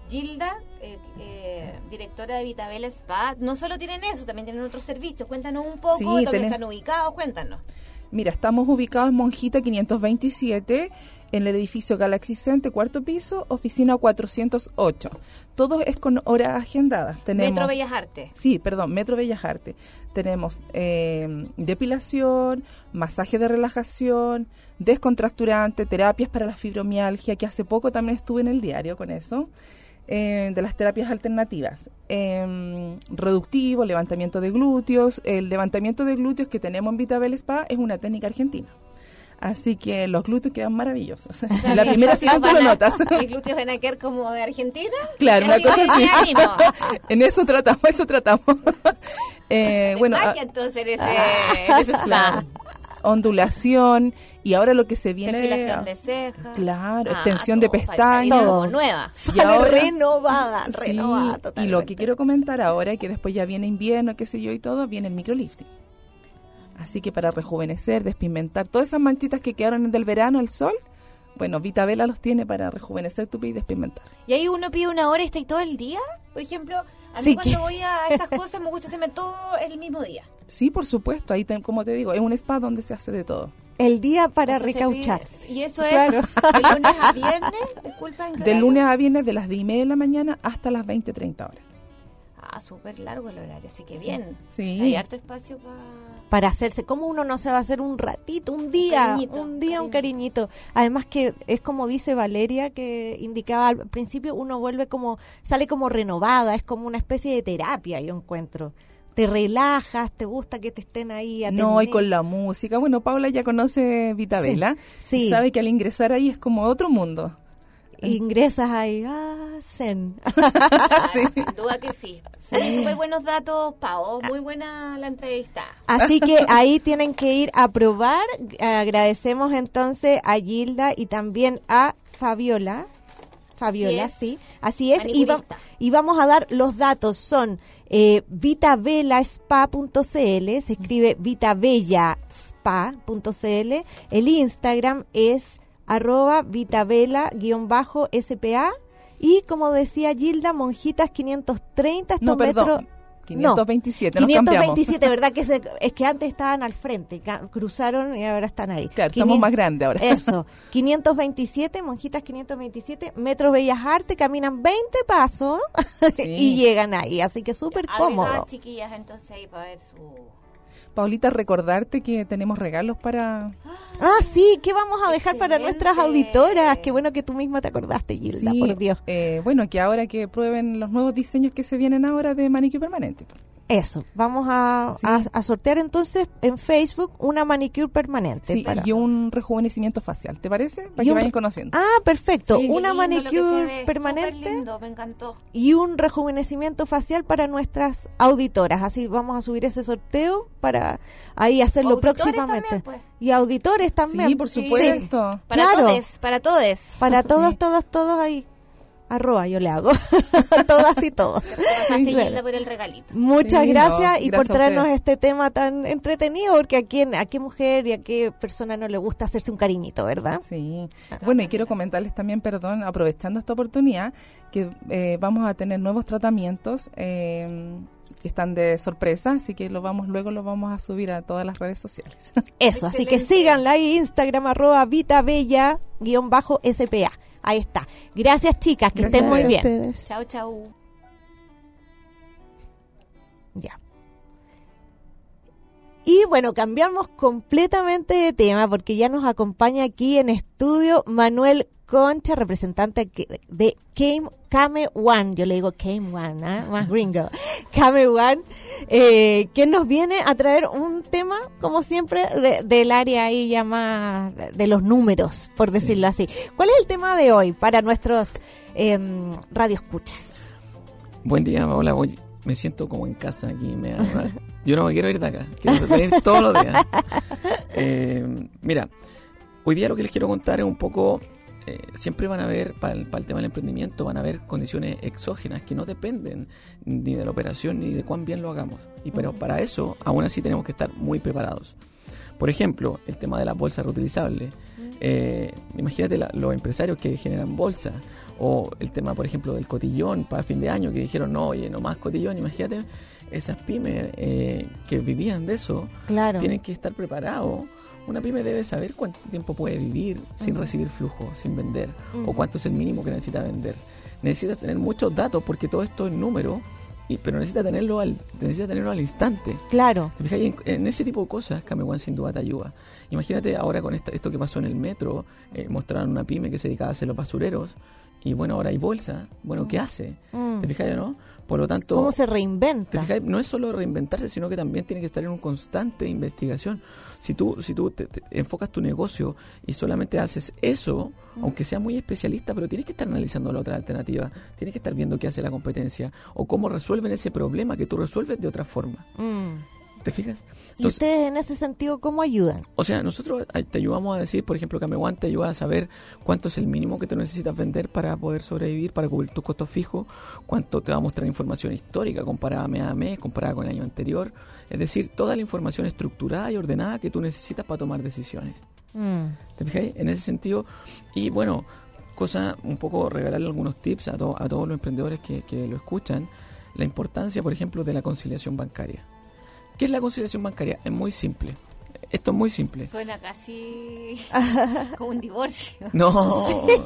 Gilda, directora de Vitabella Spa, no solo tienen eso, también tienen otros servicios. Cuéntanos un poco dónde están ubicados, cuéntanos. Mira, estamos ubicados en Monjita 527, en el edificio Galaxy Center, 4º piso, oficina 408. Todo es con horas agendadas. Tenemos, Metro Bellas Artes. Sí, perdón, Metro Bellas Artes. Tenemos depilación, masaje de relajación, descontracturante, terapias para la fibromialgia, que hace poco también estuve en el diario con eso. De las terapias alternativas, reductivo, levantamiento de glúteos. El levantamiento de glúteos que tenemos en Vitabella Spa es una técnica argentina, así que los glúteos quedan maravillosos. La primera sesión tú lo notas. ¿Los glúteos van a quedar como de Argentina? Claro, una cosa así. En eso tratamos. Bueno, entonces ese claro. Ondulación, y ahora lo que se viene, depilación de cejas, claro, extensión de pestañas, todo nueva, y ahora renovada totalmente. Y lo que quiero comentar ahora, que después ya viene invierno, qué sé yo y todo, viene el microlifting. Así que para rejuvenecer, despigmentar todas esas manchitas que quedaron del verano, el sol, bueno, Vitabella los tiene para rejuvenecer tu piel y despigmentar. ¿Y ahí uno pide una hora y está ahí todo el día? Por ejemplo, a mí cuando voy a estas cosas me gusta hacerme todo el mismo día. Sí, por supuesto, ahí como te digo, es un spa donde se hace de todo. El día para recauchar. Y eso es de lunes a viernes, disculpen. De lunes a viernes de las 10:30 de la mañana hasta las 20:30 horas. Ah, súper largo el horario, así que bien. Sí. Hay harto espacio para hacerse. ¿Cómo uno no se va a hacer un ratito, un día, un cariñito? Además que es como dice Valeria, que indicaba al principio, uno sale como renovada, es como una especie de terapia, yo encuentro. Te relajas, te gusta que te estén ahí atendiendo. No, y con la música. Bueno, Paula ya conoce Vitabella. Sí. Sabe que al ingresar ahí es como otro mundo. Ingresas ahí, zen. Sí. Sin duda que sí. Súper buenos datos, Pau. Muy buena la entrevista. Así que ahí tienen que ir a probar. Agradecemos entonces a Gilda y también a Fabiola. Sí. Así es. Y vamos a dar los datos. Son vitabellaspa.cl, se escribe vitabellaspa.cl. El Instagram es @vitabella_spa, y como decía Gilda, Monjitas 530, estos metros... 527, no, nos 527, cambiamos. ¿verdad? Es que antes estaban al frente, cruzaron y ahora están ahí. Claro, estamos más grandes ahora. Eso, 527, Monjitas 527, Metro Bellas Artes, caminan 20 pasos y llegan ahí, así que súper cómodo. Chiquillas, entonces ahí para ver su... Paulita, recordarte que tenemos regalos para... sí, ¿qué vamos a dejar para nuestras auditoras? Qué bueno que tú misma te acordaste, Gilda, por Dios. Bueno, que ahora que prueben los nuevos diseños que se vienen ahora de manicure permanente. Eso, vamos a sortear entonces en Facebook una manicure permanente. Sí, y un rejuvenecimiento facial, ¿te parece? Para que vayan conociendo. Perfecto, Sí, una lindo manicure permanente. Lindo, me encantó. Y un rejuvenecimiento facial para nuestras auditoras. Así vamos a subir ese sorteo para ahí hacerlo próximamente. También, pues. Y auditores también. Sí, por supuesto. Sí. Para todos. Para todos ahí. @, yo le hago. Todas y todos. Gilda por el regalito. Muchas gracias y por gracias traernos este tema tan entretenido, porque a qué mujer y a qué persona no le gusta hacerse un cariñito, ¿verdad? Sí. Bueno, y quiero comentarles también, aprovechando esta oportunidad, que vamos a tener nuevos tratamientos que están de sorpresa, así que luego lo vamos a subir a todas las redes sociales. Eso, así que síganla ahí, Instagram @vitabella_spa. Ahí está. Gracias, chicas, que estén muy bien. Chau. Ya. Y bueno, cambiamos completamente de tema porque ya nos acompaña aquí en estudio Manuel Concha, representante de Kame One. Yo le digo Kame One, más gringo. Kame One, que nos viene a traer un tema, como siempre, del área ahí ya más de los números, por decirlo así. ¿Cuál es el tema de hoy para nuestros radioescuchas? Buen día, Paola. Me siento como en casa aquí. Yo no me quiero ir de acá. Quiero venir todos los días. Mira, hoy día lo que les quiero contar es un poco... siempre van a haber, para el tema del emprendimiento, van a haber condiciones exógenas que no dependen ni de la operación ni de cuán bien lo hagamos. Pero para eso, aún así, tenemos que estar muy preparados. Por ejemplo, el tema de las bolsas reutilizables. Imagínate los empresarios que generan bolsas, o el tema, por ejemplo, del cotillón para fin de año, que dijeron, no, oye, no más cotillón. Imagínate, esas pymes que vivían de eso, Claro. tienen que estar preparados. Una pyme debe saber cuánto tiempo puede vivir sin recibir flujo, sin vender, o cuánto es el mínimo que necesita vender. Necesitas tener muchos datos porque todo esto es número, pero necesita tenerlo al instante. Claro. ¿Te fijas? En ese tipo de cosas, Cameguán sin duda te ayuda. Imagínate ahora con esto que pasó en el metro, mostraron una pyme que se dedicaba a hacer los basureros, y bueno, ahora hay bolsa. Bueno, ¿qué hace? ¿Te fijas, no? Por lo tanto, ¿Cómo se reinventa? ¿te fijas? No es solo reinventarse, sino que también tiene que estar en una constante investigación. Si tú te enfocas tu negocio y solamente haces eso, aunque sea muy especialista, pero tienes que estar analizando la otra alternativa, tienes que estar viendo qué hace la competencia o cómo resuelven ese problema que tú resuelves de otra forma. ¿Te fijas? ¿Y ustedes en ese sentido cómo ayudan? O sea, nosotros te ayudamos a decir, por ejemplo, Cameguán te ayuda a saber cuánto es el mínimo que tú necesitas vender para poder sobrevivir, para cubrir tus costos fijos, cuánto te va a mostrar información histórica comparada mes a mes, comparada con el año anterior. Es decir, toda la información estructurada y ordenada que tú necesitas para tomar decisiones. ¿Te fijas? En ese sentido, y bueno, cosa un poco regalarle algunos tips a todos los emprendedores que lo escuchan, la importancia, por ejemplo, de la conciliación bancaria. ¿Qué es la conciliación bancaria? Es muy simple. Esto es muy simple. Suena casi como un divorcio. No,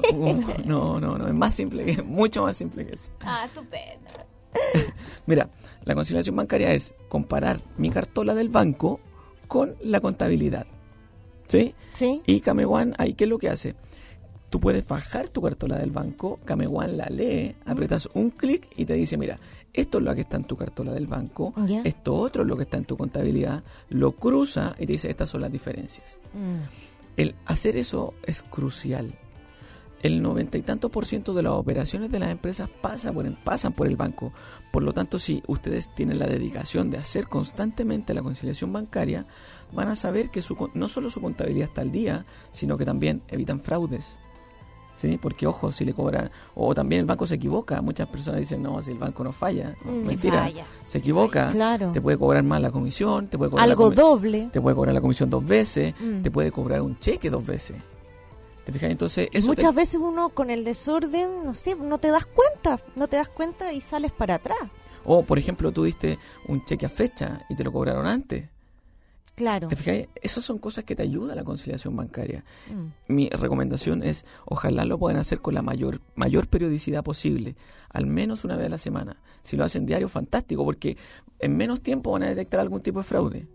es más simple, mucho más simple que eso. Ah, estupendo. Mira, la conciliación bancaria es comparar mi cartola del banco con la contabilidad. ¿Sí? Sí. Y Cameguán, ahí, ¿qué es lo que hace? Tú puedes bajar tu cartola del banco, Cameguán la lee, apretas un clic y te dice, mira, esto es lo que está en tu cartola del banco, esto otro es lo que está en tu contabilidad, lo cruza y te dice, estas son las diferencias. El hacer eso es crucial. El 90 y tantos % de las operaciones de las empresas pasan por el banco. Por lo tanto, si ustedes tienen la dedicación de hacer constantemente la conciliación bancaria, van a saber que no solo su contabilidad está al día, sino que también evitan fraudes. ¿Sí? Porque, ojo, si le cobran, o también el banco se equivoca. Muchas personas dicen, no, si el banco no falla. No, mentira, se equivoca. Claro. Te puede cobrar más la comisión, te puede cobrar algo doble. Te puede cobrar la comisión 2 veces, te puede cobrar un cheque 2 veces. ¿Te fijas? Entonces, eso muchas veces uno con el desorden, no sé, no te das cuenta y sales para atrás. O, por ejemplo, tú diste un cheque a fecha y te lo cobraron antes. Claro. ¿Te fijas? Esas son cosas que te ayuda la conciliación bancaria. Mi recomendación es, ojalá lo puedan hacer con la mayor periodicidad posible, al menos una vez a la semana. Si lo hacen diario, fantástico, porque en menos tiempo van a detectar algún tipo de fraude.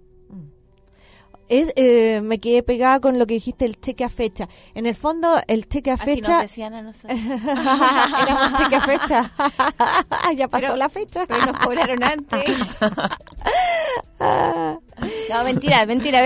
Me quedé pegada con lo que dijiste, el cheque a fecha. En el fondo, el cheque a fecha... Así nos decían a nosotros. Éramos cheque a fecha. Ya pasó la fecha. Pero nos cobraron antes. No, mentira.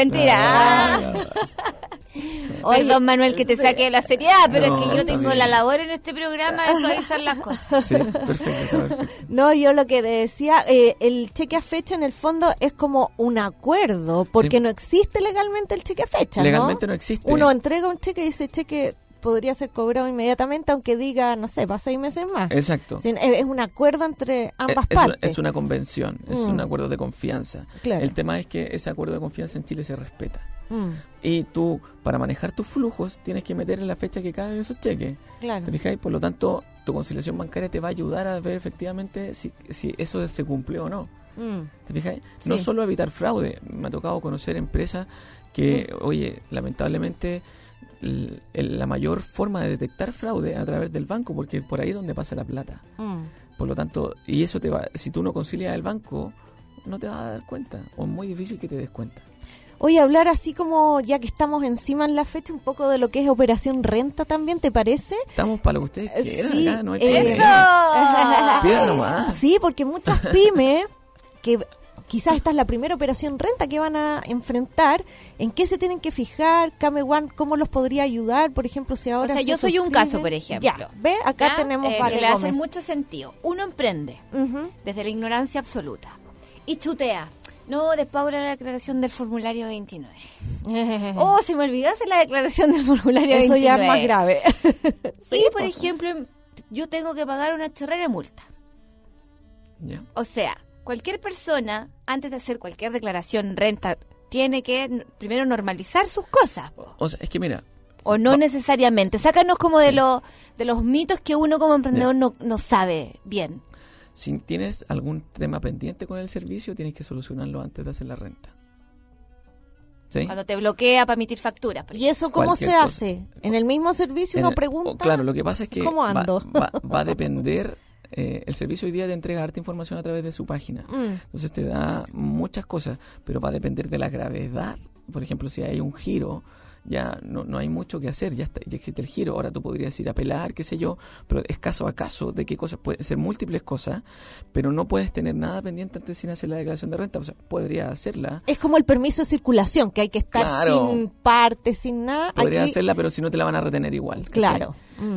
Perdón, Manuel, que te saque de la seriedad, pero es que yo tengo la labor en este programa de suavizar las cosas. Sí, perfecto. No, yo lo que decía, el cheque a fecha en el fondo es como un acuerdo, porque no existe legalmente el cheque a fecha, legalmente no existe. Uno entrega un cheque y ese cheque podría ser cobrado inmediatamente, aunque diga, no sé, para 6 meses más. Exacto. Es un acuerdo entre ambas partes. Es una convención, es un acuerdo de confianza. Claro. El tema es que ese acuerdo de confianza en Chile se respeta. Y tú, para manejar tus flujos, tienes que meter en la fecha que caben esos cheques. Claro. ¿Te fijáis? Por lo tanto, tu conciliación bancaria te va a ayudar a ver efectivamente si eso se cumplió o no. ¿Te fijáis? Sí. No solo evitar fraude. Me ha tocado conocer empresas que, oye, lamentablemente la mayor forma de detectar fraude es a través del banco, porque es por ahí donde pasa la plata. Por lo tanto, y eso si tú no concilias el banco, no te vas a dar cuenta, o es muy difícil que te des cuenta. Oye, hablar así como, ya que estamos encima en la fecha, un poco de lo que es Operación Renta también, ¿te parece? Estamos para lo que ustedes quieran, Sí, acá no hay ¡Eso! Pida nomás. Sí, porque muchas pymes, que quizás esta es la primera operación renta que van a enfrentar, ¿en qué se tienen que fijar? Cameguán, ¿cómo los podría ayudar? Por ejemplo, si ahora... O sea, se yo soy un suscriben. caso, por ejemplo. Ya, ¿ve? Acá tenemos que Vale le hace Gómez. mucho sentido. Uno emprende desde la ignorancia absoluta y chutea. No, después ahora la declaración del formulario 29. Oh, se me olvidó hacer la declaración del formulario Eso 29. ya es más grave. Sí, por ejemplo, yo tengo que pagar una chorrera de multa. Ya. O sea, cualquier persona, antes de hacer cualquier declaración renta tiene que primero normalizar sus cosas. O sea, es que mira, O no necesariamente. Sácanos como de los mitos que uno como emprendedor no sabe bien. si tienes algún tema pendiente con el servicio, tienes que solucionarlo antes de hacer la renta. ¿Sí? Cuando te bloquea para emitir facturas. ¿Y eso cómo Cualquier se cosa. hace? En el mismo servicio uno pregunta. Claro, lo que pasa es que ¿cómo ando? va a depender. El servicio hoy día te entrega harta información a través de su página. Entonces te da muchas cosas, pero va a depender de la gravedad. Por ejemplo, si hay un giro, ya no hay mucho que hacer, ya existe el giro. Ahora tú podrías ir a apelar, qué sé yo, pero es caso a caso de qué cosas, pueden ser múltiples cosas, pero no puedes tener nada pendiente antes sin hacer la declaración de renta. O sea, podrías hacerla. Es como el permiso de circulación, que hay que estar sin parte, sin nada. Podrías Aquí, hacerla, pero si no te la van a retener igual. ¿cachai? claro.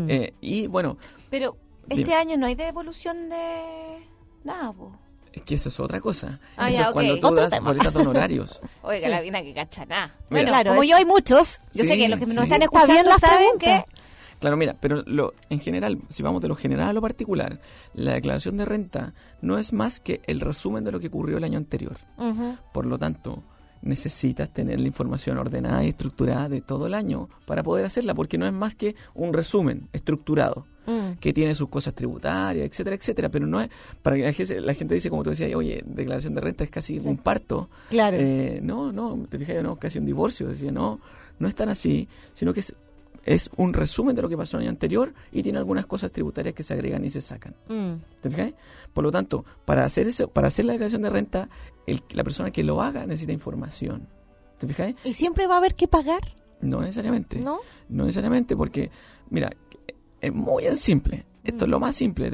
Y bueno, Pero este año no hay devolución de nada, po. es que eso es otra cosa. Ah, Eso ya, es cuando ok. tú Otro das tema. boletas de honorarios. Oiga, Sí. la vina que cacha nada. Mira. Bueno, Claro, como es- yo hay muchos, yo sé Sí, que los que nos sí. están Está bien escuchando las saben preguntas. que Claro, mira, pero en general, si vamos de lo general a lo particular, la declaración de renta no es más que el resumen de lo que ocurrió el año anterior. Ujú. Por lo tanto, necesitas tener la información ordenada y estructurada de todo el año para poder hacerla, porque no es más que un resumen estructurado que tiene sus cosas tributarias, etcétera, etcétera, pero no es para que la gente dice, como tú decías, oye, declaración de renta es casi un parto. Claro. No, te fijas, no, casi un divorcio. Decía, no es tan así, sino que es un resumen de lo que pasó el año anterior y tiene algunas cosas tributarias que se agregan y se sacan. ¿Te fijas? Por lo tanto, para hacer eso, para hacer la declaración de renta, la persona que lo haga necesita información. ¿Te fijas? ¿Y siempre va a haber que pagar? No necesariamente. ¿No? No necesariamente, porque, mira, es muy simple. Esto es lo más simple.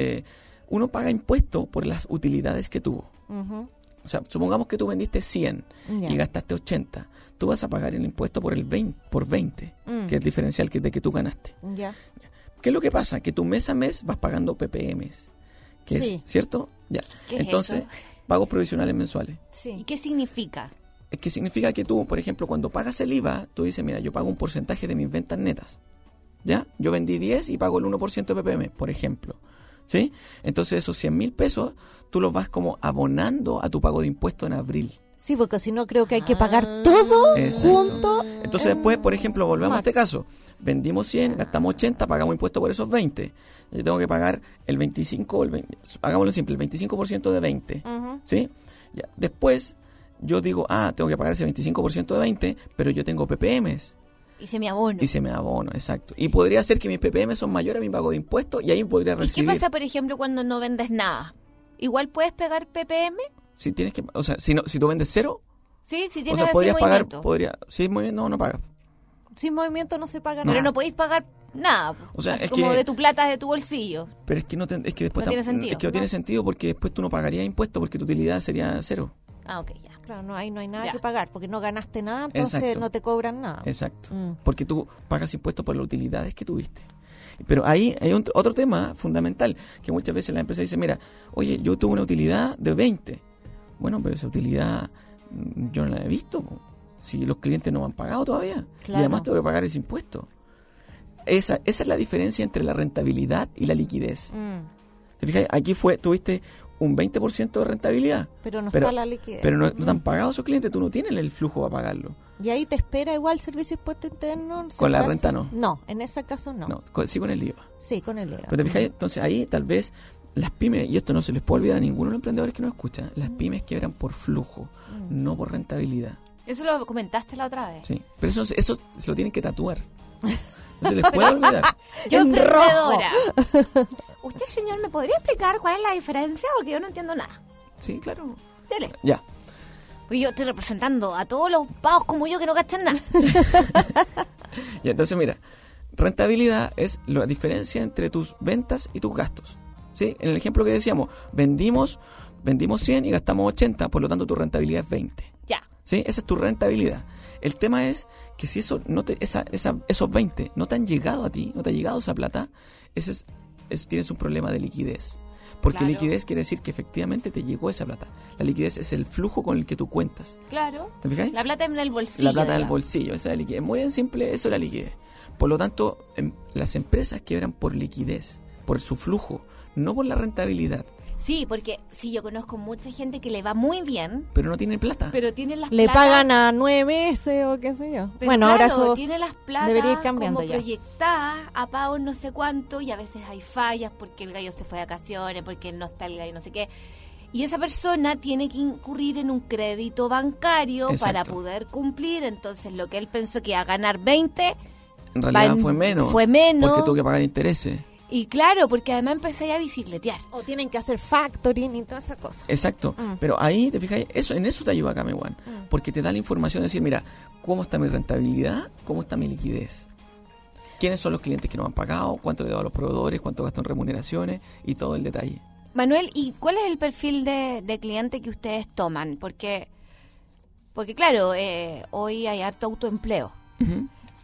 Uno paga impuesto por las utilidades que tuvo. Ujú. O sea, supongamos que tú vendiste 100 Ya. y gastaste 80. Tú vas a pagar el impuesto por 20, que es el diferencial de que tú ganaste. Ya. ¿Qué es lo que pasa? Que tú mes a mes vas pagando PPMs, que Sí. es, ¿cierto? Ya. ¿Qué es Entonces, eso? pagos provisionales mensuales. ¿Y Sí. qué significa? Es que significa que tú, por ejemplo, cuando pagas el IVA, tú dices, mira, yo pago un porcentaje de mis ventas netas. ¿Ya? Yo vendí 10 y pago el 1% de PPM, por ejemplo. ¿Sí? Entonces esos 100.000 pesos tú los vas como abonando a tu pago de impuesto en abril. Sí, porque si no creo que hay que pagar todo Exacto. junto. Entonces después, por ejemplo, volvemos a este marzo. caso. Vendimos 100, gastamos 80, pagamos impuesto por esos 20. Yo tengo que pagar el 25, hagámoslo simple, el 25% de 20. Ujú. ¿Sí? Ya. Después yo digo, tengo que pagar ese 25% de 20, pero yo tengo PPMs. Hice mi abono. Y se me abono, exacto. Y podría ser que mis PPM son mayores a mi pago de impuestos y ahí podría ¿Y qué recibir. pasa, por ejemplo, cuando no vendes nada? ¿Igual puedes pegar PPM? Si tienes que, o sea, si tú vendes cero, Sí, si o tienes sea, ese podrías pagar, movimiento. si es muy bien, no pagas. Sin movimiento no se paga Pero nada. no podéis pagar nada. O sea, Así es como que- de tu plata, de tu bolsillo. Pero es que es que después No tiene sentido, es que no tiene sentido porque después tú no pagarías impuestos porque tu utilidad sería cero. Ah, ok, ya. Claro, no hay nada Ya. que pagar porque no ganaste nada, entonces Exacto. no te cobran nada. Exacto. Mm. Porque tú pagas impuestos por las utilidades que tuviste. Pero ahí hay otro tema fundamental, que muchas veces la empresa dice, mira, oye, yo tuve una utilidad de 20. Bueno, pero esa utilidad yo no la he visto, po. Si los clientes no me han pagado todavía. Claro. Y además tengo que pagar ese impuesto. Esa es la diferencia entre la rentabilidad y la liquidez. ¿Te fijas? Aquí tuviste un 20% de rentabilidad. Pero no está la liquidez. Pero no te han pagado esos clientes, tú no tienes el flujo para pagarlo. Y ahí te espera igual servicio de impuesto interno. Con la ¿se renta hace? no. No, en ese caso no. No, sí con el IVA. Sí, con el EA. Pero te fijas, entonces ahí tal vez las pymes, y esto no se les puede olvidar a ninguno de los emprendedores que nos escucha, las pymes quiebran por flujo, no por rentabilidad. Eso lo comentaste la otra vez. Sí. Pero eso se lo tienen que tatuar. No se les puede olvidar. Yo, En emprendedora. ¿Usted, señor, me podría explicar cuál es la diferencia? Porque yo no entiendo nada. Sí, claro. Dele. Ya. Porque yo estoy representando a todos los pavos como yo que no cachan nada. Y entonces mira, rentabilidad es la diferencia entre tus ventas y tus gastos. ¿Sí? En el ejemplo que decíamos, vendimos 100 y gastamos 80, por lo tanto tu rentabilidad es 20. Ya. ¿Sí? Esa es tu rentabilidad. El tema es que si esos 20 no te han llegado a ti, no te ha llegado esa plata, tienes un problema de liquidez. Porque Claro. liquidez quiere decir que efectivamente te llegó esa plata. La liquidez es el flujo con el que tú cuentas. Claro. ¿Te fijas? La plata en el bolsillo. La plata en el digamos. bolsillo, esa es la liquidez. Muy bien simple, eso es la liquidez. Por lo tanto, las empresas quiebran por liquidez, por su flujo, no por la rentabilidad. Sí, porque sí, yo conozco mucha gente que le va muy bien, pero no tiene plata. pero tiene las Le plata, pagan a 9 meses o qué sé yo. pero Bueno, claro, ahora eso tiene las plata debería ir cambiando como ya. proyectadas a pagos no sé cuánto, y a veces hay fallas porque el gallo se fue de vacaciones, porque no está el gallo no sé qué. Y esa persona tiene que incurrir en un crédito bancario Exacto. para poder cumplir. Entonces, lo que él pensó que iba a ganar 20, En realidad va- fue menos. fue menos. Porque tuvo que pagar intereses. Y claro, porque además empecé a bicicletear. o tienen que hacer factoring y todas esas cosas. Exacto. Pero ahí, te fijas, en eso te ayuda Kame One. Porque te da la información de decir, mira, ¿cómo está mi rentabilidad? ¿Cómo está mi liquidez? ¿Quiénes son los clientes que no han pagado? ¿Cuánto le he dado a los proveedores? ¿Cuánto gasto en remuneraciones? Y todo el detalle. Manuel, ¿y cuál es el perfil de cliente que ustedes toman? Porque claro, hoy hay harto autoempleo. Ujú.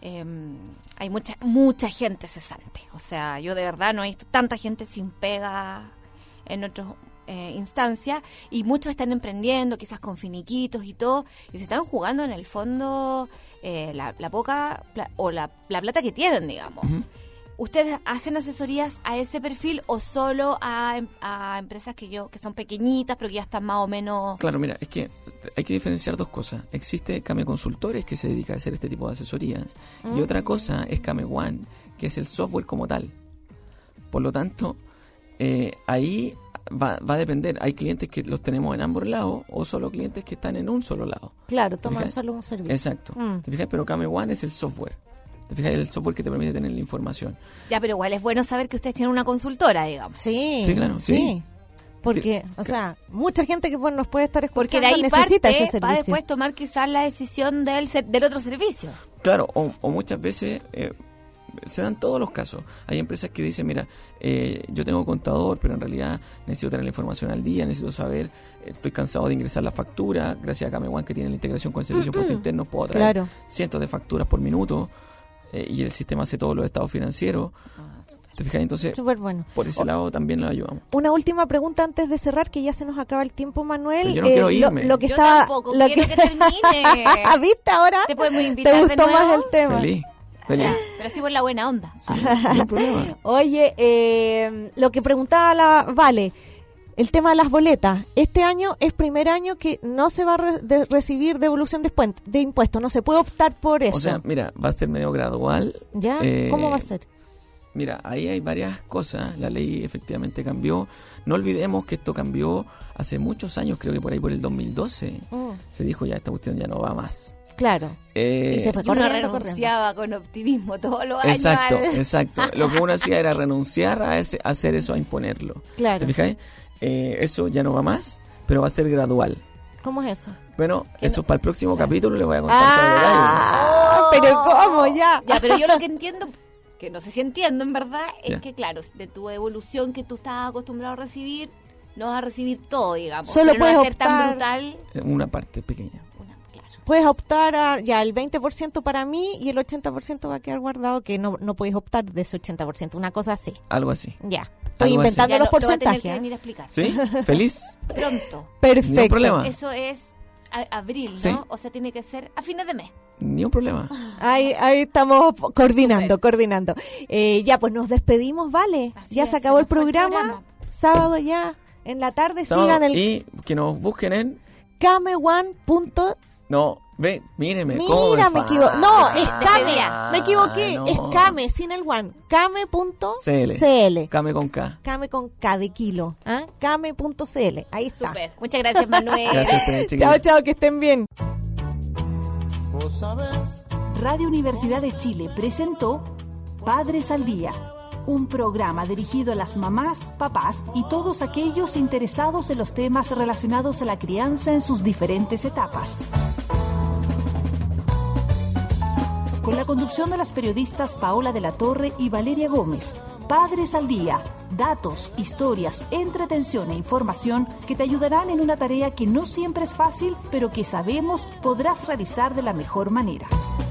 Hay mucha gente cesante. O sea, yo de verdad no he visto tanta gente sin pega en otras instancias, y muchos están emprendiendo, quizás con finiquitos y todo, y se están jugando en el fondo la poca o la plata que tienen, digamos. Ujú. ¿Ustedes hacen asesorías a ese perfil o solo a empresas que son pequeñitas pero que ya están más o menos... Claro, mira, es que hay que diferenciar dos cosas. Existe Kame Consultores, que se dedica a hacer este tipo de asesorías, y otra cosa es Kame One, que es el software como tal. Por lo tanto, ahí va a depender. Hay clientes que los tenemos en ambos lados, o solo clientes que están en un solo lado. Claro, ¿Te toman fijas? solo un servicio. Exacto. ¿Te fijas? Pero Kame One es el software. ¿Te fijas? El software que te permite tener la información. Ya, pero igual es bueno saber que ustedes tienen una consultora, digamos. Sí, Sí, claro, sí. Porque, o sea, mucha gente que nos puede estar Porque escuchando de ahí necesita ese parte, va servicio. después tomar quizás la decisión del otro servicio. Claro, o muchas veces se dan todos los casos. Hay empresas que dicen, mira, yo tengo contador, pero en realidad necesito tener la información al día, necesito saber, estoy cansado de ingresar la factura. Gracias a Kame One, que tiene la integración con el servicio de impuestos internos, puedo traer Claro. cientos de facturas por minuto, y el sistema hace todos los estados financieros. ¿Te fijas? Entonces, Súper bueno. por ese lado también lo ayudamos. Una última pregunta antes de cerrar, que ya se nos acaba el tiempo, Manuel. Pero yo no quiero irme. Lo que Yo estaba, tampoco, lo quiero que termine. ¿Viste ahora? ¿Te podemos invitar ¿Te de gustó nuevo? más el tema? Feliz. Pero sí por la buena onda. Sí, no hay problema. Oye, lo que preguntaba la Vale, el tema de las boletas. Este año es primer año que no se va a recibir devolución de impuestos. No se puede optar por eso. O sea, mira, va a ser medio gradual. ¿Ya? ¿Cómo va a ser? Mira, ahí hay varias cosas. La ley efectivamente cambió. No olvidemos que esto cambió hace muchos años, creo que por ahí por el 2012. Se dijo ya, esta cuestión ya no va más. Claro. Y se fue Yo no corriendo. renunciaba con optimismo todos los años. Exacto, exacto. Lo que uno hacía era renunciar a hacer eso, a imponerlo. Claro. ¿Te fijas? Eso ya no va más, pero va a ser gradual. ¿Cómo es eso? Bueno, eso para el próximo capítulo les voy a contar Pero ¿cómo ya? Ya, pero yo lo que entiendo, que no sé si entiendo en verdad, es Ya. que claro, de tu evolución que tú estabas acostumbrado a recibir, no vas a recibir todo, digamos. Solo pero no va a puedes ser tan optar- brutal. Una parte pequeña. Claro. Puedes optar a ya el 20% para mí y el 80% va a quedar guardado, que no puedes optar de ese 80%, una cosa así. Algo así. Ya. Estoy Algo así. inventando Ya los lo va a tener porcentajes. que ¿eh? venir a explicar. ¿Sí? ¿Feliz? Pronto. Perfecto. Ni un problema. Eso es abril, ¿no? Sí. O sea, tiene que ser a fines de mes. Ni un problema. Ahí estamos coordinando. Ya, pues nos despedimos, ¿vale? Así Ya es, se acabó se el nos fue el programa. programa. Sábado ya, en la tarde, Sábado, sigan el y que nos busquen en... Kameone. No, ve, míreme. Mira, me equivoqué. No, es Kame. día. Me equivoqué. no. Es Kame, sin el one. Kame.cl. Kame con K. Kame con K de kilo. ¿Ah? Kame.cl. Ahí está. Súper. Muchas gracias, Manuel. Gracias, chiquillos. Chao, chao, que estén bien. Vos sabés. Radio Universidad de Chile presentó Padres al Día, un programa dirigido a las mamás, papás y todos aquellos interesados en los temas relacionados a la crianza en sus diferentes etapas. Con la conducción de las periodistas Paola de la Torre y Valeria Gómez. Padres al Día, datos, historias, entretención e información que te ayudarán en una tarea que no siempre es fácil, pero que sabemos podrás realizar de la mejor manera.